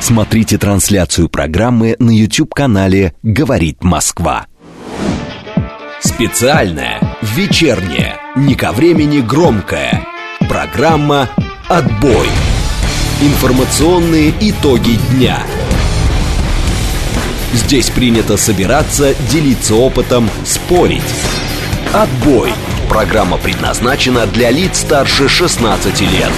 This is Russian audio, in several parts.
Смотрите трансляцию программы на YouTube-канале «Говорит Москва». Специальная, вечерняя, не ко времени громкая программа «Отбой». Информационные итоги дня. Здесь принято собираться, делиться опытом, спорить. «Отбой». Программа предназначена для лиц старше 16 лет.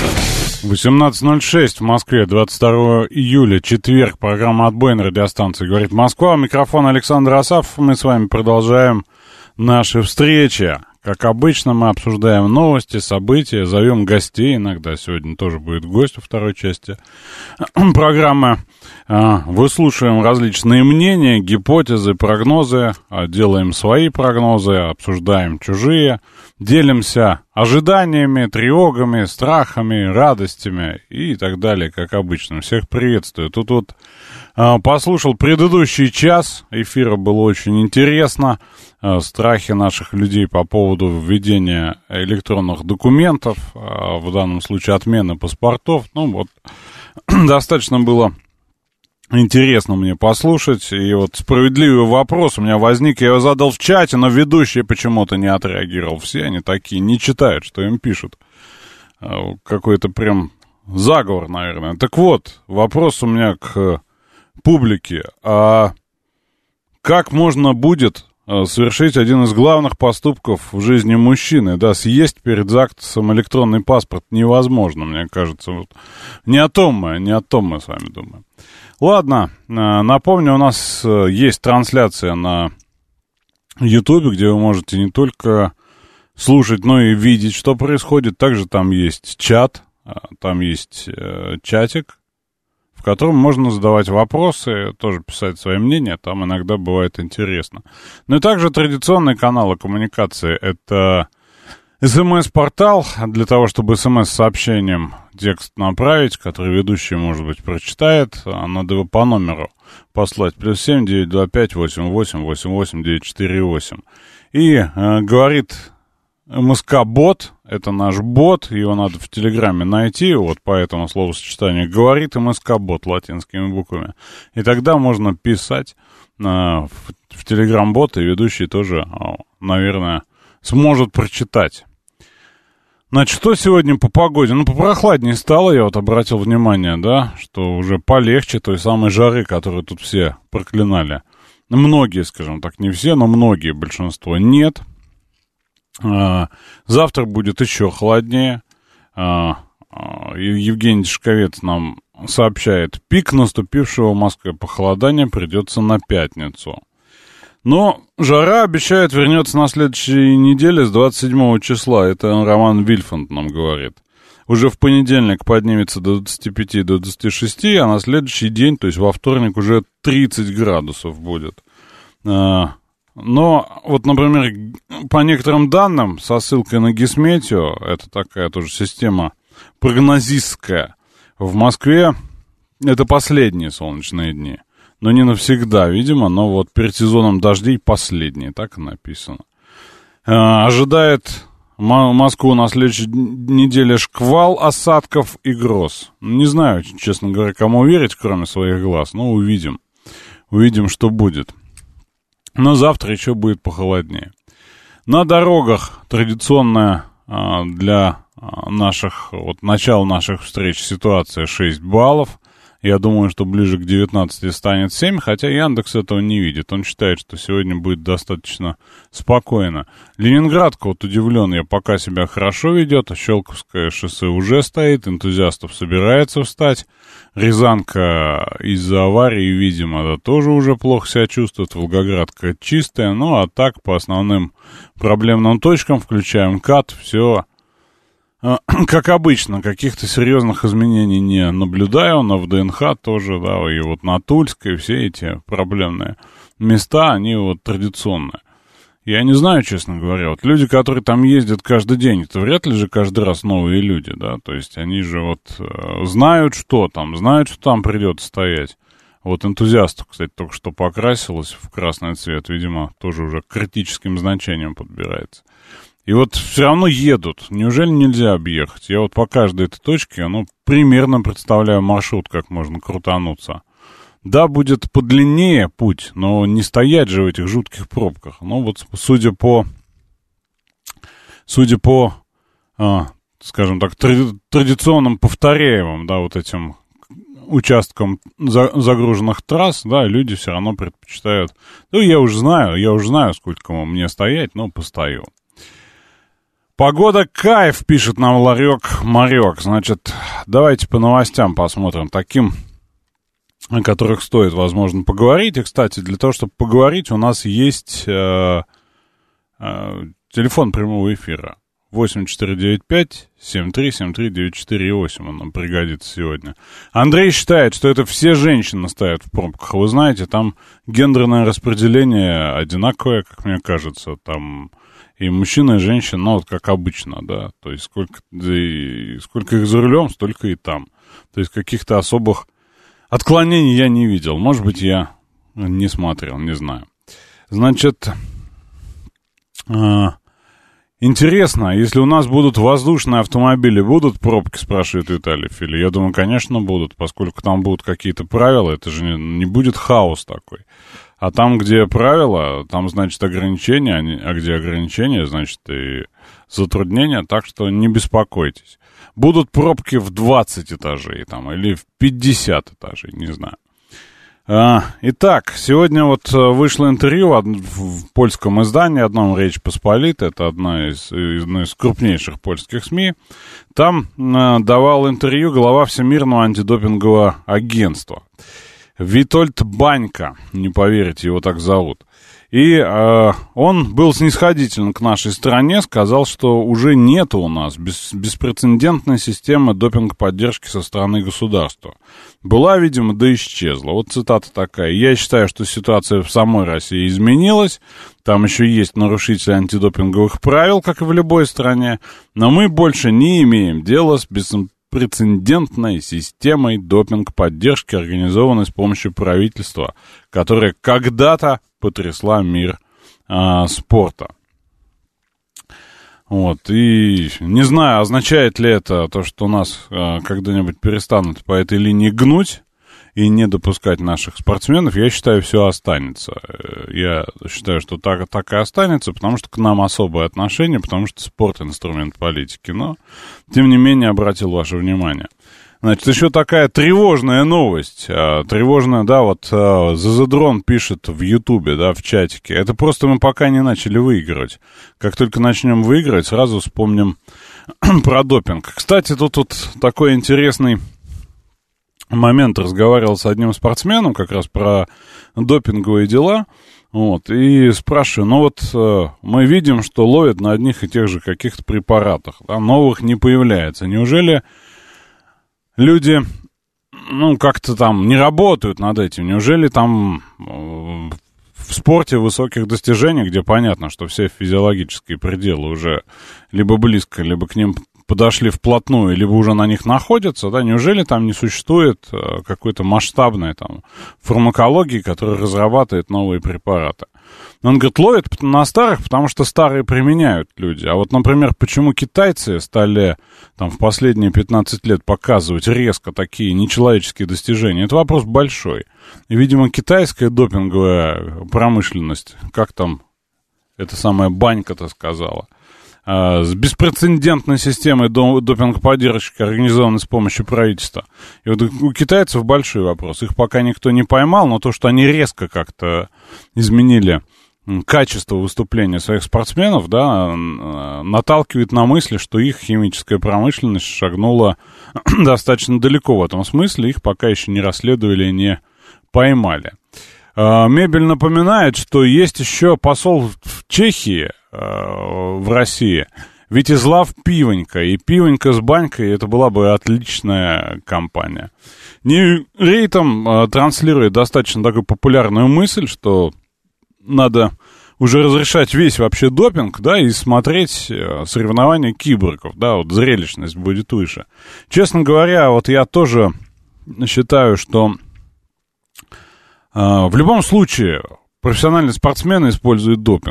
18:06 в Москве, 22 июля, четверг. Программа «Отбой» на радиостанции «Говорит Москва». Микрофон Александр Асафов. Мы с вами продолжаем наши встречи. Как обычно, мы обсуждаем новости, события, зовем гостей. Иногда сегодня тоже будет гость во второй части программы. Выслушиваем различные мнения, гипотезы, прогнозы, делаем свои прогнозы, обсуждаем чужие, делимся ожиданиями, тревогами, страхами, радостями и так далее, как обычно. Всех приветствую. Тут вот послушал предыдущий час эфира, было очень интересно. Страхи наших людей по поводу введения электронных документов, в данном случае отмены паспортов. Ну вот, достаточно было интересно мне послушать. И вот справедливый вопрос у меня возник, я его задал в чате, но ведущий почему-то не отреагировал. Все они такие, не читают, что им пишут. Какой-то прям заговор, наверное. Так вот, вопрос у меня к публике. А как можно будет совершить один из главных поступков в жизни мужчины, да, съесть перед ЗАГСом электронный паспорт невозможно, мне кажется. Вот. Не о том мы с вами думаем. Ладно, напомню, у нас есть трансляция на YouTube, где вы можете не только слушать, но и видеть, что происходит. Также там есть чат, там есть чатик, в котором можно задавать вопросы, тоже писать свои мнения, там иногда бывает интересно. Ну и также традиционные каналы коммуникации — это СМС-портал, для того, чтобы СМС-сообщением текст направить, который ведущий, может быть, прочитает, надо его по номеру послать, +7 925 88 88 948. И говорит МСК-бот, это наш бот, его надо в Телеграме найти, вот по этому словосочетанию, говорит МСК-бот латинскими буквами. И тогда можно писать в Телеграм-бот, и ведущий тоже, наверное, сможет прочитать. Значит, что сегодня по погоде? Ну, попрохладнее стало, я вот обратил внимание, да, что уже полегче той самой жары, которую тут все проклинали. Многие, скажем так, не все, но многие, большинство нет. Завтра будет еще холоднее. Евгений Тишковец нам сообщает, пик наступившего в Москве похолодания придется на пятницу. Но жара, обещает, вернется на следующей неделе с 27 числа. Это Роман Вильфанд нам говорит. Уже в понедельник поднимется до 25, до 26, а на следующий день, то есть во вторник, уже 30 градусов будет. Но вот, например, по некоторым данным, со ссылкой на Гисметео, это такая тоже система прогнозистская, в Москве это последние солнечные дни. Но не навсегда, видимо, но вот перед сезоном дождей последние, так и написано. Ожидает Москву на следующей неделе шквал осадков и гроз. Не знаю, честно говоря, кому верить, кроме своих глаз, но увидим. Увидим, что будет. Но завтра еще будет похолоднее. На дорогах традиционная для наших, вот начала наших встреч ситуация 6 баллов. Я думаю, что ближе к 19 станет 7, хотя Яндекс этого не видит. Он считает, что сегодня будет достаточно спокойно. Ленинградка, вот удивлен, я пока себя хорошо ведет. Щелковское шоссе уже стоит, энтузиастов собирается встать. Рязанка из-за аварии, видимо, да, тоже уже плохо себя чувствует. Волгоградка чистая. Ну, а так, по основным проблемным точкам, включая МКАД, все как обычно, каких-то серьезных изменений не наблюдаю, но в ДНХ тоже, да, и вот на Тульской, все эти проблемные места, они вот традиционные. Я не знаю, честно говоря, вот люди, которые там ездят каждый день, это вряд ли же каждый раз новые люди, да, то есть они же вот знают, что там придется стоять. Вот энтузиастов, кстати, только что покрасилась в красный цвет, видимо, тоже уже к критическим значениям подбирается. И вот все равно едут. Неужели нельзя объехать? Я вот по каждой этой точке, примерно представляю маршрут, как можно крутануться. Да, будет подлиннее путь, но не стоять же в этих жутких пробках. Вот судя по скажем так, традиционным повторяемым, да, вот этим участкам загруженных трасс, да, люди все равно предпочитают. Я уже знаю, сколько мне стоять, постою. Погода кайф, пишет нам Ларек-Марек. Значит, давайте по новостям посмотрим, таким, о которых стоит, возможно, поговорить. И, кстати, для того, чтобы поговорить, у нас есть телефон прямого эфира. 8495-7373-948, он нам пригодится сегодня. Андрей считает, что это все женщины стоят в пробках. Вы знаете, там гендерное распределение одинаковое, как мне кажется. Там и мужчина, и женщина, как обычно, да. То есть сколько их за рулем, столько и там. То есть каких-то особых отклонений я не видел. Может быть, я не смотрел, не знаю. Значит... Интересно, если у нас будут воздушные автомобили, будут пробки, спрашивает Виталий Фили? Я думаю, конечно, будут, поскольку там будут какие-то правила, это же не будет хаос такой. А там, где правила, там, значит, ограничения, а где ограничения, значит, и затруднения, так что не беспокойтесь. Будут пробки в 20 этажей там, или в 50 этажей, не знаю. Итак, сегодня вышло интервью в польском издании, одном «Речь Посполитой», это одна из крупнейших польских СМИ. Там давал интервью глава Всемирного антидопингового агентства Витольд Банька, не поверите, его так зовут. И он был снисходителен к нашей стране, сказал, что уже нет у нас беспрецедентной системы допинг-поддержки со стороны государства. Была, видимо, да исчезла. Вот цитата такая. «Я считаю, что ситуация в самой России изменилась. Там еще есть нарушители антидопинговых правил, как и в любой стране. Но мы больше не имеем дела с беспрецедентной системой допинг-поддержки, организованной с помощью правительства, которая когда-то потрясла мир спорта». И не знаю, означает ли это то, что нас когда-нибудь перестанут по этой линии гнуть и не допускать наших спортсменов. Я считаю, все останется. Я считаю, что так и останется, потому что к нам особое отношение, потому что спорт — инструмент политики. Но, тем не менее, обратил ваше внимание. Значит, еще такая тревожная новость. Тревожная, да, Зазадрон пишет в Ютубе, да, в чатике. Это просто мы пока не начали выигрывать. Как только начнем выигрывать, сразу вспомним про допинг. Кстати, тут такой интересный момент. Разговаривал с одним спортсменом как раз про допинговые дела. И спрашиваю, мы видим, что ловят на одних и тех же каких-то препаратах, да, новых не появляется. Неужели люди, как-то там не работают над этим? Неужели там в спорте высоких достижений, где понятно, что все физиологические пределы уже либо близко, либо к ним подошли вплотную, либо уже на них находятся, да, неужели там не существует какой-то масштабной там фармакологии, которая разрабатывает новые препараты? Он говорит, ловят на старых, потому что старые применяют люди. А например, почему китайцы стали там в последние 15 лет показывать резко такие нечеловеческие достижения? Это вопрос большой. И, видимо, китайская допинговая промышленность, как там эта самая Банька-то сказала, с беспрецедентной системой допинг-поддержки, организованной с помощью правительства. И у китайцев большой вопрос. Их пока никто не поймал, но то, что они резко как-то изменили качество выступления своих спортсменов, да, наталкивает на мысли, что их химическая промышленность шагнула достаточно далеко в этом смысле. Их пока еще не расследовали и не поймали. Мебель напоминает, что есть еще посол в Чехии, в России, Витезлав Пивонько. И Пивонько с Банькой — это была бы отличная компания. Рейтом транслирует достаточно такую популярную мысль, что надо уже разрешать весь вообще допинг, да, и смотреть соревнования киборгов, да, зрелищность будет выше. Честно говоря, я тоже считаю, что в любом случае профессиональные спортсмены используют допинг.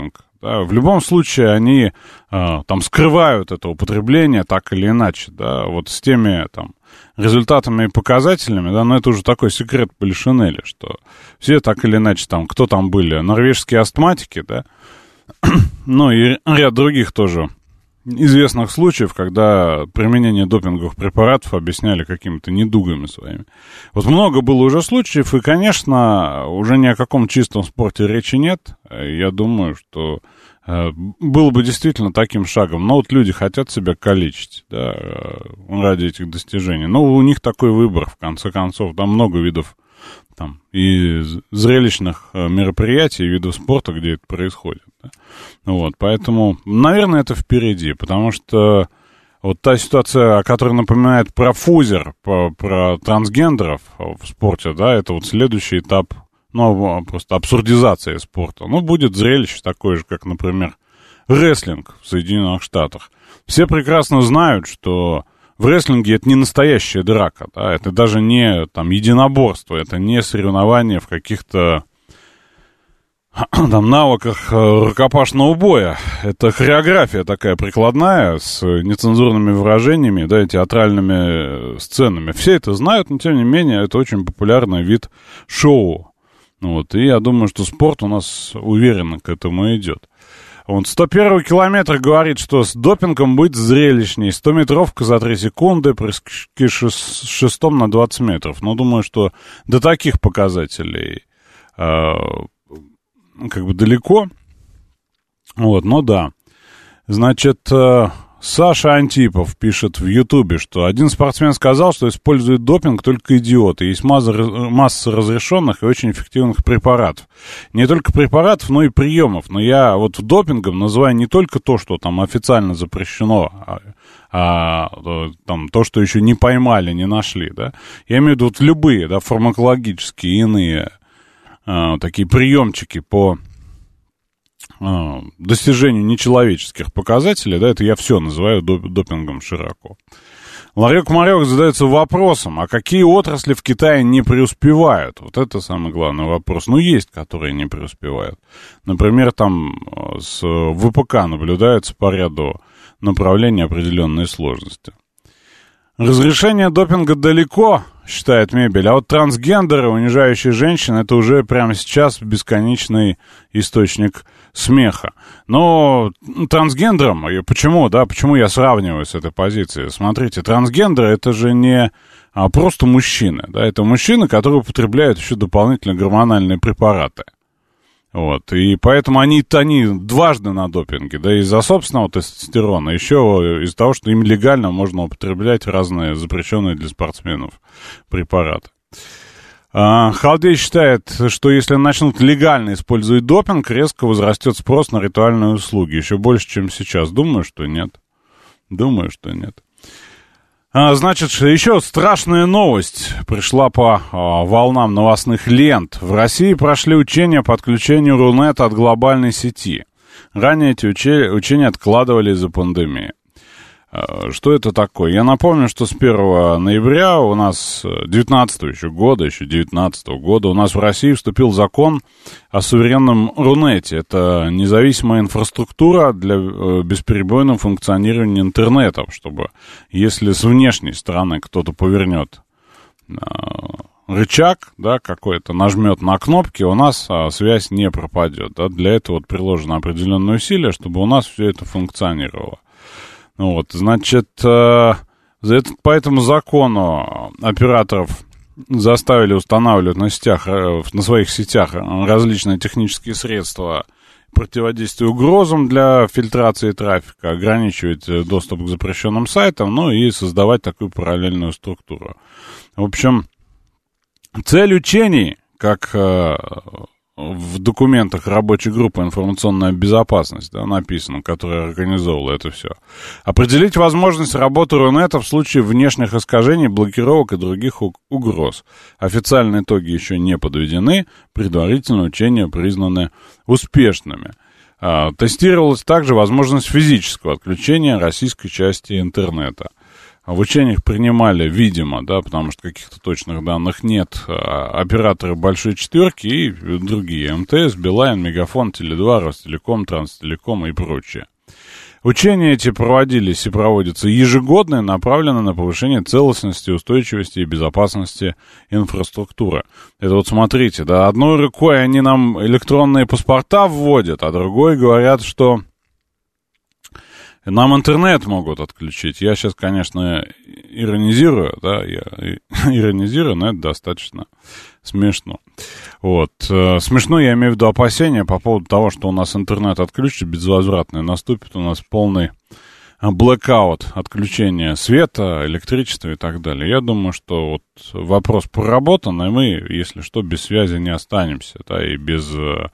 Да? В любом случае они там скрывают это употребление так или иначе, да, вот с теми там результатами и показателями, да, но это уже такой секрет Полишинеля, что все так или иначе там, кто там были, норвежские астматики, да, ну и ряд других тоже известных случаев, когда применение допинговых препаратов объясняли какими-то недугами своими. Вот много было уже случаев, и, конечно, уже ни о каком чистом спорте речи нет. Я думаю, что было бы действительно таким шагом. Но вот люди хотят себя калечить, да, ради этих достижений. Но у них такой выбор, в конце концов. Там много видов там, и зрелищных мероприятий, и видов спорта, где это происходит. Да. Вот, поэтому, наверное, это впереди, потому что вот та ситуация, о которой напоминает про фузер, про трансгендеров в спорте, да, это вот следующий этап, ну, просто абсурдизация спорта. Ну, будет зрелище такое же, как, например, рестлинг в Соединенных Штатах. Все прекрасно знают, что в рестлинге это не настоящая драка, да, это даже не там единоборство, это не соревнование в каких-то там навыках рукопашного боя. Это хореография такая прикладная с нецензурными выражениями, да, и театральными сценами. Все это знают, но тем не менее это очень популярный вид шоу. Вот, и я думаю, что спорт у нас уверенно к этому идет. Вот 101 километр говорит, что с допингом будет зрелищней. 100-метровка за 3 секунды, прыжки с шестом на 20 метров. Но думаю, что до таких показателей как бы далеко. Вот, но да. Значит, Саша Антипов пишет в Ютубе, что один спортсмен сказал, что использует допинг только идиоты. Есть масса разрешенных и очень эффективных препаратов. Не только препаратов, но и приемов. Но я вот допингом называю не только то, что там официально запрещено, там, то, что еще не поймали, не нашли. Да? Я имею в виду вот любые, да, фармакологические иные такие приемчики по достижению нечеловеческих показателей, да, это я все называю допингом широко. Ларек Марек задается вопросом, а какие отрасли в Китае не преуспевают? Вот это самый главный вопрос. Ну, есть, которые не преуспевают. Например, там с ВПК наблюдаются по ряду направлений определенные сложности. Разрешение допинга далеко, считает Мебель, а вот трансгендеры, унижающие женщин, это уже прямо сейчас бесконечный источник смеха. Но трансгендерам, почему я сравниваю с этой позицией? Смотрите, трансгендеры это же не просто мужчины, да, это мужчины, которые употребляют еще дополнительно гормональные препараты. Вот, и поэтому они дважды на допинге, да, из-за собственного тестостерона, еще из-за того, что им легально можно употреблять разные запрещенные для спортсменов препараты. Халдей считает, что если начнут легально использовать допинг, резко возрастет спрос на ритуальные услуги, еще больше, чем сейчас. Думаю, что нет. Значит, еще страшная новость пришла по волнам новостных лент. В России прошли учения по отключению Рунета от глобальной сети. Ранее эти учения откладывали из-за пандемии. Что это такое? Я напомню, что с 1 ноября у нас 19 года у нас в России вступил закон о суверенном Рунете. Это независимая инфраструктура для бесперебойного функционирования интернета, чтобы если с внешней стороны кто-то повернет рычаг, да, какой-то, нажмет на кнопки, у нас связь не пропадет. Да? Для этого вот приложено определенные усилия, чтобы у нас все это функционировало. Вот, значит, по этому закону операторов заставили устанавливать на своих сетях различные технические средства противодействия угрозам для фильтрации трафика, ограничивать доступ к запрещенным сайтам, ну и создавать такую параллельную структуру. В общем, цель учений, как в документах рабочей группы «Информационная безопасность», да, написано, которая организовывала это все. Определить возможность работы Рунета в случае внешних искажений, блокировок и других угроз. Официальные итоги еще не подведены, предварительные учения признаны успешными. Тестировалась также возможность физического отключения российской части интернета. В учениях принимали, видимо, да, потому что каких-то точных данных нет, операторы большой четверки и другие, МТС, Билайн, Мегафон, Теле2, Ростелеком, Транстелеком и прочее. Учения эти проводились и проводятся ежегодно и направлены на повышение целостности, устойчивости и безопасности инфраструктуры. Это вот смотрите, да, одной рукой они нам электронные паспорта вводят, а другой говорят, что нам интернет могут отключить. Я сейчас, конечно, иронизирую, да, иронизирую, но это достаточно смешно. Вот. Смешно, я имею в виду опасения по поводу того, что у нас интернет отключат безвозвратно, наступит у нас полный блэкаут, отключение света, электричества и так далее. Я думаю, что вот вопрос проработан, и мы, если что, без связи не останемся, да, и без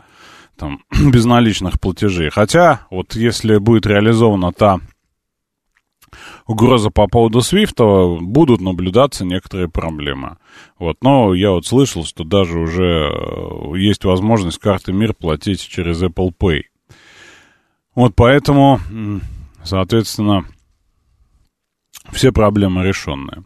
наличных платежей. Хотя, вот если будет реализована та угроза по поводу Свифта, будут наблюдаться некоторые проблемы. Вот. Но я вот слышал, что даже уже есть возможность карты МИР платить через Apple Pay. Вот поэтому, соответственно, все проблемы решенные.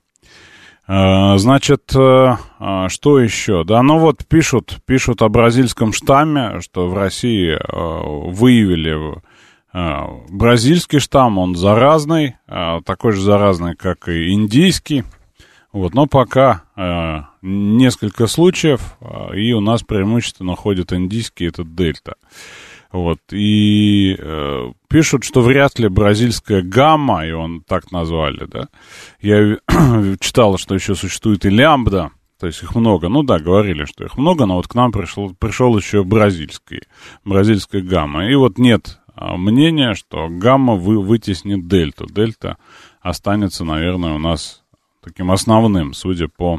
Значит, что еще? Да, ну вот пишут о бразильском штамме, что в России выявили бразильский штамм, он заразный, такой же заразный, как и индийский. Вот, но пока несколько случаев, и у нас преимущественно ходит индийский, это дельта. Вот, и пишут, что вряд ли бразильская гамма, и он так назвали, да. Я читал, что еще существует и лямбда, то есть их много. Ну да, говорили, что их много, но вот к нам пришел еще бразильская гамма. И вот нет мнения, что гамма вытеснит дельту. Дельта останется, наверное, у нас таким основным, судя по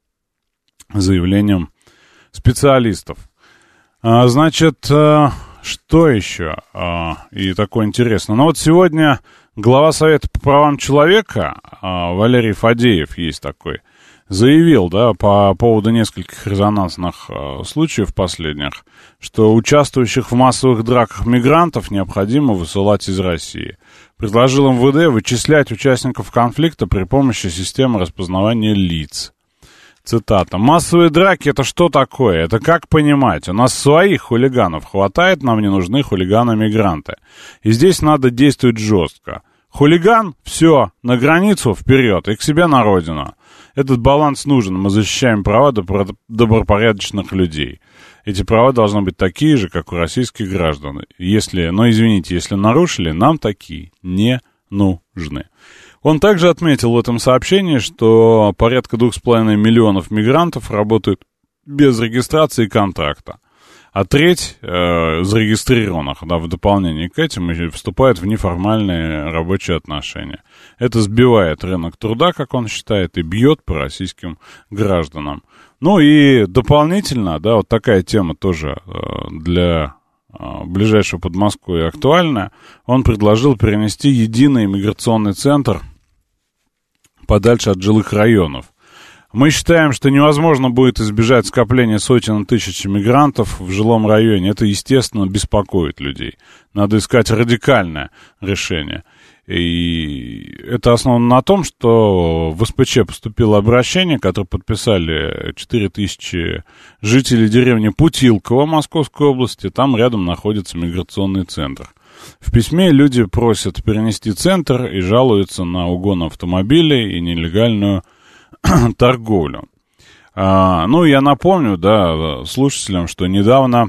заявлениям специалистов. Значит, что еще? И такое интересное. Ну вот сегодня глава Совета по правам человека, Валерий Фадеев есть такой, заявил, да, по поводу нескольких резонансных случаев последних, что участвующих в массовых драках мигрантов необходимо высылать из России. Предложил МВД вычислять участников конфликта при помощи системы распознавания лиц. Цитата. «Массовые драки — это что такое? Это как понимать? У нас своих хулиганов хватает, нам не нужны хулиганы-мигранты. И здесь надо действовать жестко. Хулиган — все, на границу, вперед, и к себе на родину. Этот баланс нужен, мы защищаем права добропорядочных людей. Эти права должны быть такие же, как у российских граждан. Если нарушили, нам такие не нужны». Он также отметил в этом сообщении, что порядка 2,5 миллионов мигрантов работают без регистрации контракта, а треть зарегистрированных, да, в дополнение к этим вступает в неформальные рабочие отношения. Это сбивает рынок труда, как он считает, и бьет по российским гражданам. Ну и дополнительно, да, вот такая тема тоже для ближайшего Подмосковья актуальная. Он предложил перенести единый миграционный центр подальше от жилых районов. Мы считаем, что невозможно будет избежать скопления сотен тысяч мигрантов в жилом районе. Это, естественно, беспокоит людей. Надо искать радикальное решение. И это основано на том, что в СПЧ поступило обращение, которое подписали 4000 жителей деревни Путилково Московской области. Там рядом находится миграционный центр. В письме люди просят перенести центр и жалуются на угон автомобилей и нелегальную торговлю. Ну, я напомню, да, слушателям, что недавно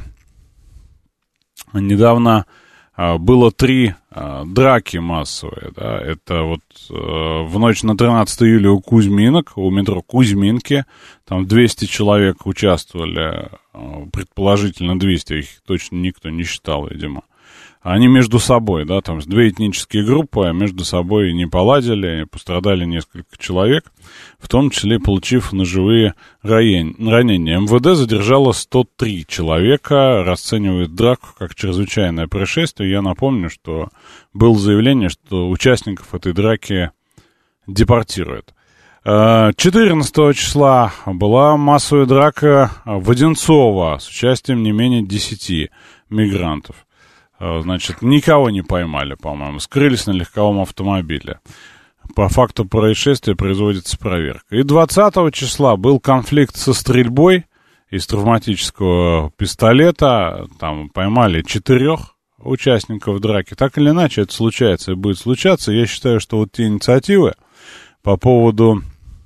было 3 драки массовые, да, это вот в ночь на 13 июля у Кузьминок, у метро Кузьминки, там 200 человек участвовали, предположительно 200, их точно никто не считал, видимо. Они между собой, да, там 2 этнические группы между собой не поладили, пострадали несколько человек, в том числе получив ножевые ранения. МВД задержало 103 человека, расценивает драку как чрезвычайное происшествие. Я напомню, что было заявление, что участников этой драки депортируют. 14 числа была массовая драка в Одинцово с участием не менее 10 мигрантов. Значит, никого не поймали, по-моему, скрылись на легковом автомобиле. По факту происшествия производится проверка. И 20 числа был конфликт со стрельбой из травматического пистолета. Там поймали 4 участников драки. Так или иначе, это случается и будет случаться. Я считаю, что вот те инициативы по поводу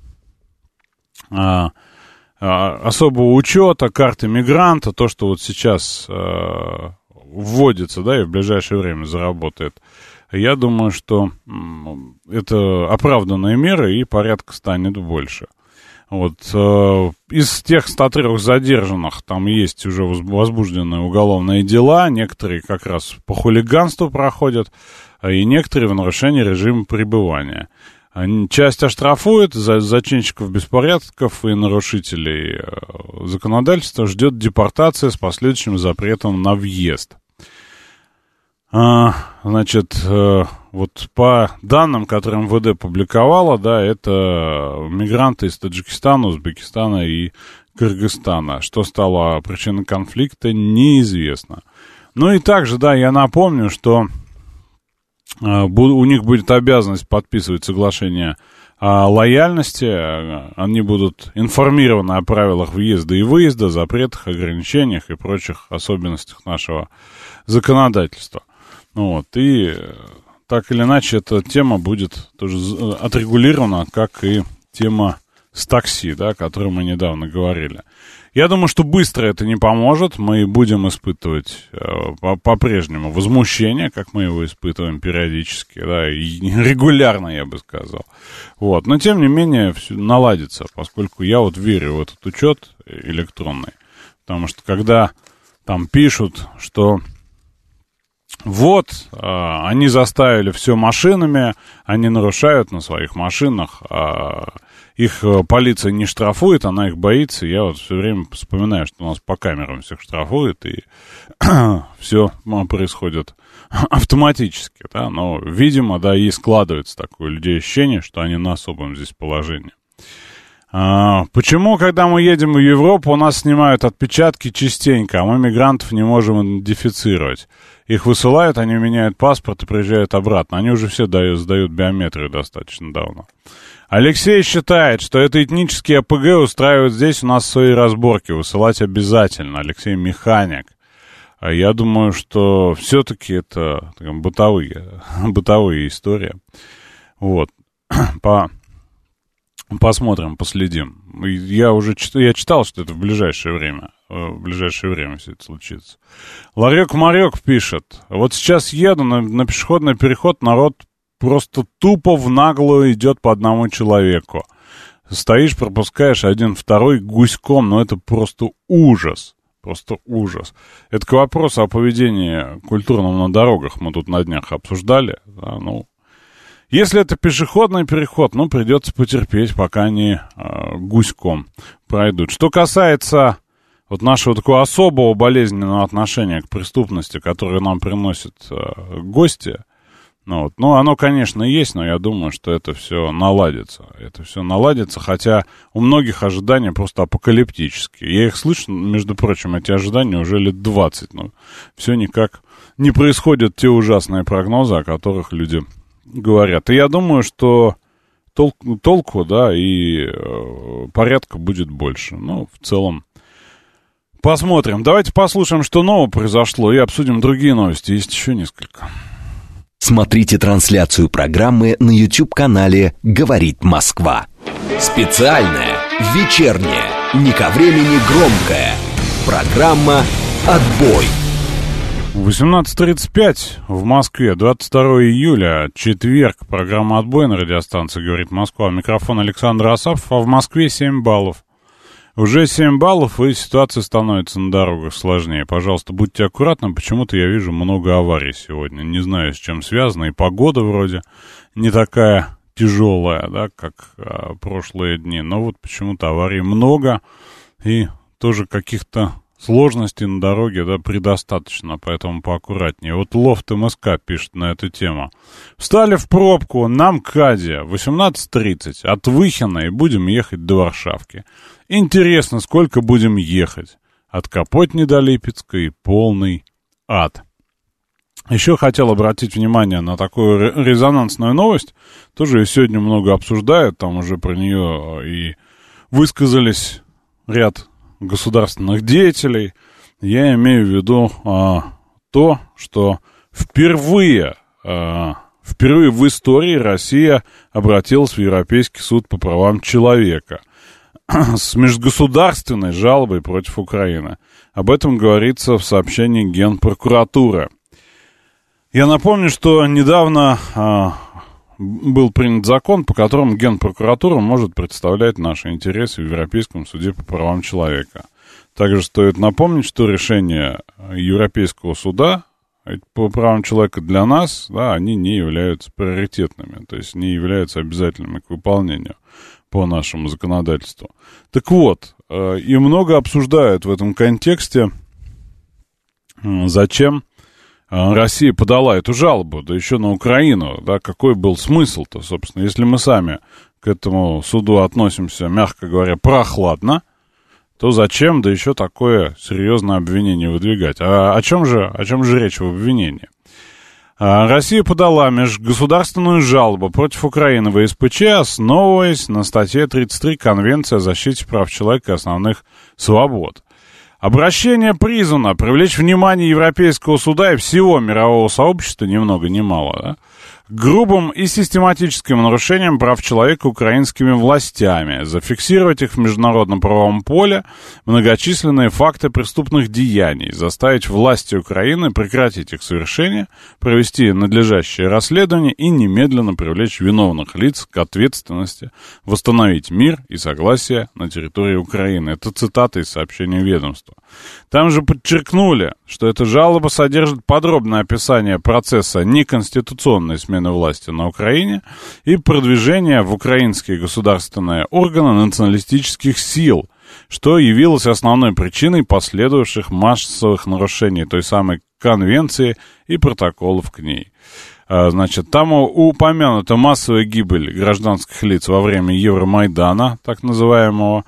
особого учета, карты мигранта, то, что вот сейчас вводится, да, и в ближайшее время заработает, я думаю, что это оправданные меры, и порядка станет больше. Вот. Из тех 103 задержанных там есть уже возбужденные уголовные дела, некоторые как раз по хулиганству проходят, и некоторые в нарушении режима пребывания. Часть оштрафует, зачинщиков беспорядков и нарушителей законодательства ждет депортация с последующим запретом на въезд. Значит, вот по данным, которые МВД публиковало, да, это мигранты из Таджикистана, Узбекистана и Кыргызстана. Что стало причиной конфликта, неизвестно. Ну и также, да, я напомню, что у них будет обязанность подписывать соглашение о лояльности, они будут информированы о правилах въезда и выезда, запретах, ограничениях и прочих особенностях нашего законодательства. Вот, и так или иначе эта тема будет тоже отрегулирована, как и тема с такси, да, о которой мы недавно говорили. Я думаю, что быстро это не поможет. Мы будем испытывать по-прежнему возмущение, как мы его испытываем периодически, да, и регулярно, я бы сказал. Вот. Но, тем не менее, все наладится, поскольку я вот верю в этот учет электронный. Потому что когда там пишут, что вот, они заставили все машинами, они нарушают на своих машинах, их полиция не штрафует, она их боится. Я вот все время вспоминаю, что у нас по камерам всех штрафуют, и все происходит автоматически, да, но, видимо, да, и складывается такое у людей ощущение, что они на особом здесь положении. Почему, когда мы едем в Европу, у нас снимают отпечатки частенько, а мы мигрантов не можем идентифицировать? Их высылают, они меняют паспорт и приезжают обратно. Они уже все сдают биометрию достаточно давно. Алексей считает, что это этнические АПГ устраивают здесь, у нас свои разборки, высылать обязательно. Алексей механик. Я думаю, что все-таки это бытовые истории. Вот. Посмотрим, последим. Я читал, что это в ближайшее время все это случится. Ларек-марек пишет. Вот сейчас еду на пешеходный переход, народ просто тупо в наглую идет по одному человеку. Стоишь, пропускаешь один, второй гуськом, но это просто ужас. Просто ужас. Это к вопросу о поведении культурном на дорогах мы тут на днях обсуждали. Да, если это пешеходный переход, придется потерпеть, пока они гуськом пройдут. Что касается вот нашего такого особого болезненного отношения к преступности, которое нам приносят гости, оно, конечно, есть, но я думаю, что это все наладится. Это все наладится, хотя у многих ожидания просто апокалиптические. Я их слышу, между прочим, эти ожидания уже лет 20, но все никак не происходят те ужасные прогнозы, о которых люди говорят. И я думаю, что толку, да, и порядка будет больше. В целом, посмотрим. Давайте послушаем, что нового произошло, и обсудим другие новости. Есть еще несколько. Смотрите трансляцию программы на YouTube-канале «Говорит Москва». Специальная, вечерняя, не ко времени громкая. Программа «Отбой». 18:35 в Москве, 22 июля, четверг. Программа «Отбой» на радиостанции «Говорит Москва». Микрофон Александр Асафов, а в Москве 7 баллов. Уже 7 баллов, и ситуация становится на дорогах сложнее. Пожалуйста, будьте аккуратны. Почему-то я вижу много аварий сегодня. Не знаю, с чем связано. И погода вроде не такая тяжелая, да, как прошлые дни. Но вот почему-то аварий много. И тоже каких-то сложностей на дороге, да, предостаточно. Поэтому поаккуратнее. Вот Лофт МСК пишет на эту тему. Встали в пробку на МКАДе 18:30 от Выхина и будем ехать до Варшавки. Интересно, сколько будем ехать? От Капотни до Липецка и полный ад. Еще хотел обратить внимание на такую резонансную новость. Тоже ее сегодня много обсуждают, там уже про нее и высказались ряд государственных деятелей. Я имею в виду то, что впервые в истории Россия обратилась в Европейский суд по правам человека с межгосударственной жалобой против Украины. Об этом говорится в сообщении Генпрокуратуры. Я напомню, что недавно был принят закон, по которому Генпрокуратура может представлять наши интересы в Европейском суде по правам человека. Также стоит напомнить, что решения Европейского суда по правам человека для нас, да, они не являются приоритетными, то есть не являются обязательными к выполнению по нашему законодательству. Так вот, и много обсуждают в этом контексте, зачем Россия подала эту жалобу, да еще на Украину, да, какой был смысл-то, собственно, если мы сами к этому суду относимся, мягко говоря, прохладно, то зачем, да еще такое серьезное обвинение выдвигать? О чем же речь в обвинении? Россия подала межгосударственную жалобу против Украины в ЕСПЧ, основываясь на статье 33 Конвенции о защите прав человека и основных свобод. Обращение призвано привлечь внимание Европейского суда и всего мирового сообщества, ни много ни мало, да, к грубым и систематическим нарушениям прав человека украинскими властями, зафиксировать их в международном правовом поле, многочисленные факты преступных деяний, заставить власти Украины прекратить их совершение, провести надлежащее расследование и немедленно привлечь виновных лиц к ответственности, восстановить мир и согласие на территории Украины. Это цитата из сообщения ведомства. Там же подчеркнули, что эта жалоба содержит подробное описание процесса неконституционной смены власти на Украине и продвижения в украинские государственные органы националистических сил, что явилось основной причиной последовавших массовых нарушений той самой конвенции и протоколов к ней. Значит, там упомянута массовая гибель гражданских лиц во время Евромайдана, так называемого,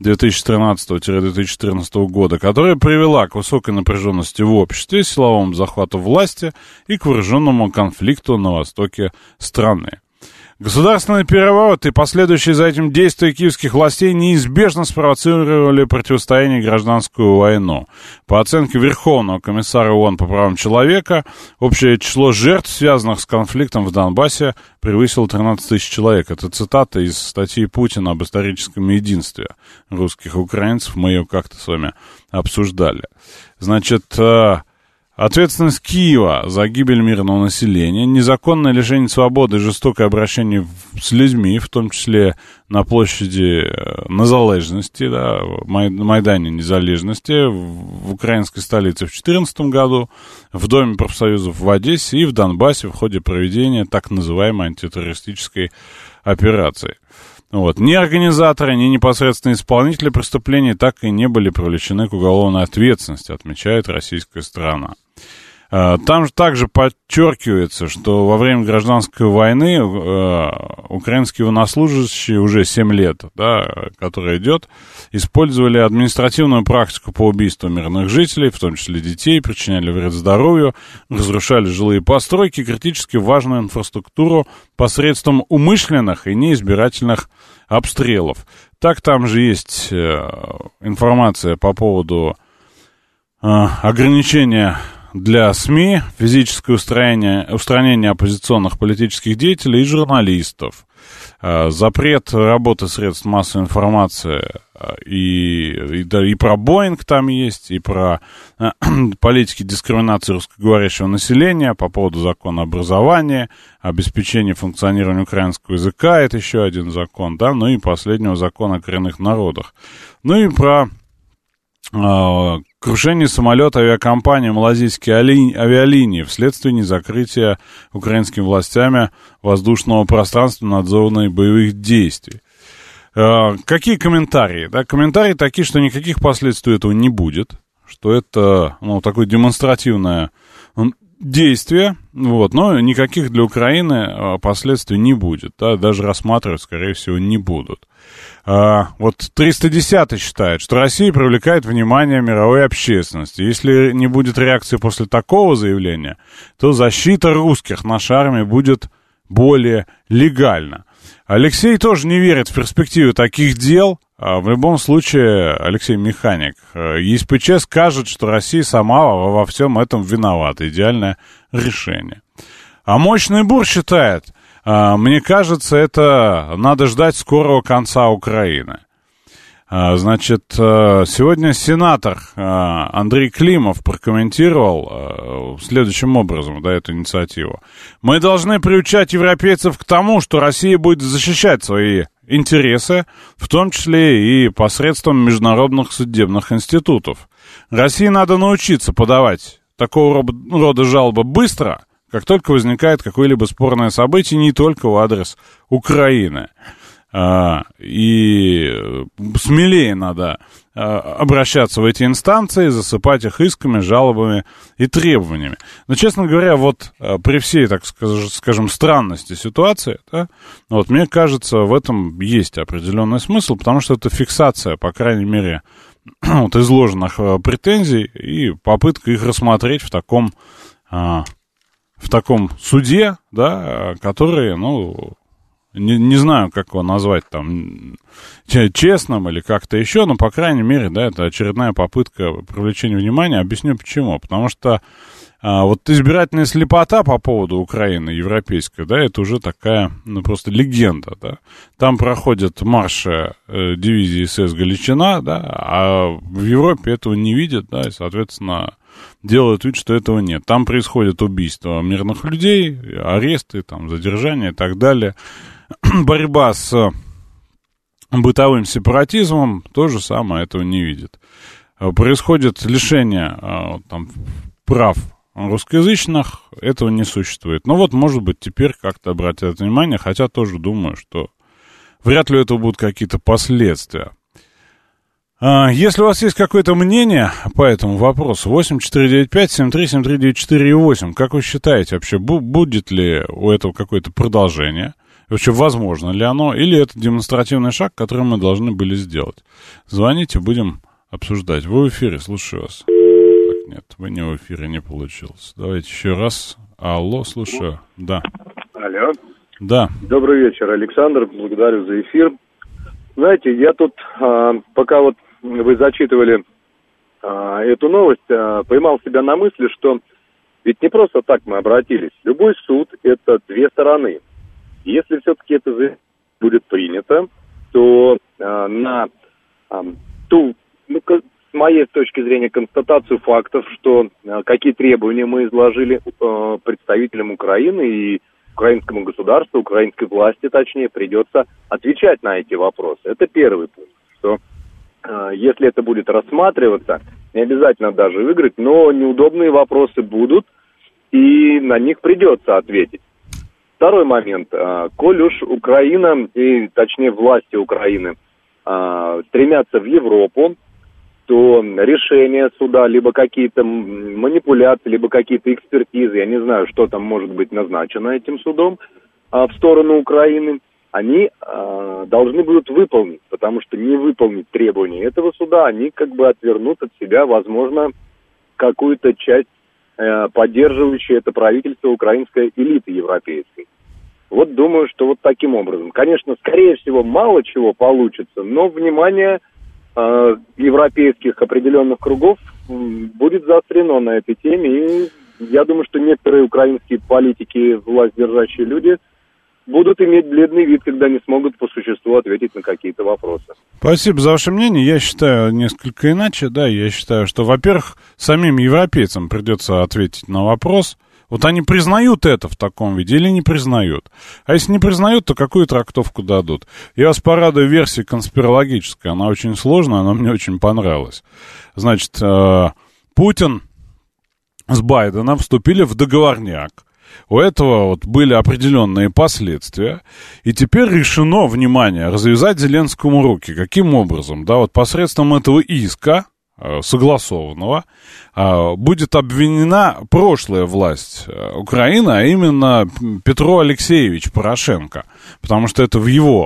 2013-2014 года, которая привела к высокой напряженности в обществе, силовому захвату власти и к вооруженному конфликту на востоке страны. Государственный переворот и последующие за этим действия киевских властей неизбежно спровоцировали противостояние и гражданскую войну. По оценке Верховного комиссара ООН по правам человека, общее число жертв, связанных с конфликтом в Донбассе, превысило 13 тысяч человек. Это цитата из статьи Путина об историческом единстве русских и украинцев. Мы ее как-то с вами обсуждали. Значит, ответственность Киева за гибель мирного населения, незаконное лишение свободы и жестокое обращение с людьми, в том числе на площади Незалежности, да, Майдане Незалежности, в украинской столице в 2014 году, в Доме профсоюзов в Одессе и в Донбассе в ходе проведения так называемой антитеррористической операции. Вот. Ни организаторы, ни непосредственные исполнители преступлений так и не были привлечены к уголовной ответственности, отмечает российская сторона. Там же также подчеркивается, что во время гражданской войны украинские военнослужащие уже 7 лет, да, которая идет, использовали административную практику по убийству мирных жителей, в том числе детей, причиняли вред здоровью, разрушали жилые постройки, критически важную инфраструктуру посредством умышленных и неизбирательных обстрелов. Так, там же есть информация по поводу ограничения для СМИ, физическое устранение оппозиционных политических деятелей и журналистов, запрет работы средств массовой информации, и про Боинг там есть, и про политики дискриминации русскоговорящего населения по поводу закона образования, обеспечения функционирования украинского языка, это еще один закон, да, ну и последнего закона о коренных народах. Ну и про крушение самолета авиакомпании «Малазийские авиалинии» вследствие незакрытия украинскими властями воздушного пространства над зоной боевых действий. Какие комментарии? Да, комментарии такие, что никаких последствий этого не будет, что это такое демонстративное действие, вот, но никаких для Украины последствий не будет, да, даже рассматривать, скорее всего, не будут. Вот 310-й считает, что Россия привлекает внимание мировой общественности. Если не будет реакции после такого заявления, то защита русских нашей армии будет более легальна. Алексей тоже не верит в перспективы таких дел. В любом случае, Алексей Механик, ЕСПЧ скажет, что Россия сама во всем этом виновата. Идеальное решение. А Мощный Бур считает, мне кажется, это надо ждать скорого конца Украины. Значит, сегодня сенатор Андрей Климов прокомментировал следующим образом, да, эту инициативу. Мы должны приучать европейцев к тому, что Россия будет защищать свои интересы, в том числе и посредством международных судебных институтов. России надо научиться подавать такого рода жалобы быстро, как только возникает какое-либо спорное событие, не только в адрес Украины. И смелее надо обращаться в эти инстанции, засыпать их исками, жалобами и требованиями. Но, честно говоря, вот при всей, так скажем, странности ситуации, да, вот, мне кажется, в этом есть определенный смысл, потому что это фиксация, по крайней мере, вот, изложенных претензий и попытка их рассмотреть в таком суде, да, который, ну, не знаю, как его назвать, там, честным или как-то еще, но, по крайней мере, да, это очередная попытка привлечения внимания. Объясню почему. Потому что вот избирательная слепота по поводу Украины европейской, да, это уже такая, ну, просто легенда, да. Там проходят марши дивизии СС «Галичина», да, а в Европе этого не видят, да, и, соответственно, делают вид, что этого нет. Там происходит убийство мирных людей, аресты, там, задержания и так далее. Борьба с бытовым сепаратизмом, то же самое, этого не видит. Происходит лишение там, прав русскоязычных, этого не существует. Но вот, может быть, теперь как-то обратят внимание, хотя тоже думаю, что вряд ли это будут какие-то последствия. Если у вас есть какое-то мнение по этому вопросу, 8495-7373-94-8, как вы считаете, вообще будет ли у этого какое-то продолжение? Вообще, возможно ли оно? Или это демонстративный шаг, который мы должны были сделать? Звоните, будем обсуждать. Вы в эфире, слушаю вас. Так, нет, вы не в эфире, не получилось. Давайте еще раз. Алло, слушаю. Да. Алло. Да. Добрый вечер, Александр. Благодарю за эфир. Знаете, я тут, пока вот вы зачитывали эту новость, поймал себя на мысли, что ведь не просто так мы обратились. Любой суд – это две стороны. Если все-таки это будет принято, то на ту, ну, с моей точки зрения, констатацию фактов, что какие требования мы изложили представителям Украины и украинскому государству, украинской власти, точнее, придется отвечать на эти вопросы. Это первый пункт, что если это будет рассматриваться, не обязательно даже выиграть, но неудобные вопросы будут, и на них придется ответить. Второй момент. Коль уж Украина, и точнее власти Украины, стремятся в Европу, то решения суда, либо какие-то манипуляции, либо какие-то экспертизы, я не знаю, что там может быть назначено этим судом в сторону Украины, они должны будут выполнить, потому что не выполнить требования этого суда, они как бы отвернут от себя, возможно, какую-то часть поддерживающей это правительство украинской элиты европейской. Вот думаю, что вот таким образом. Конечно, скорее всего, мало чего получится, но внимание европейских определенных кругов будет заострено на этой теме. И я думаю, что некоторые украинские политики, властьдержащие люди будут иметь бледный вид, когда не смогут по существу ответить на какие-то вопросы. Спасибо за ваше мнение. Я считаю несколько иначе. Да, я считаю, что, во-первых, самим европейцам придется ответить на вопрос. Вот они признают это в таком виде или не признают? А если не признают, то какую трактовку дадут? Я вас порадую версией конспирологической. Она очень сложная, она мне очень понравилась. Значит, Путин с Байденом вступили в договорняк. У этого вот были определенные последствия. И теперь решено, внимание, развязать Зеленскому руки. Каким образом? Да, вот посредством этого иска согласованного, будет обвинена прошлая власть Украины, а именно Петро Алексеевич Порошенко, потому что это в его,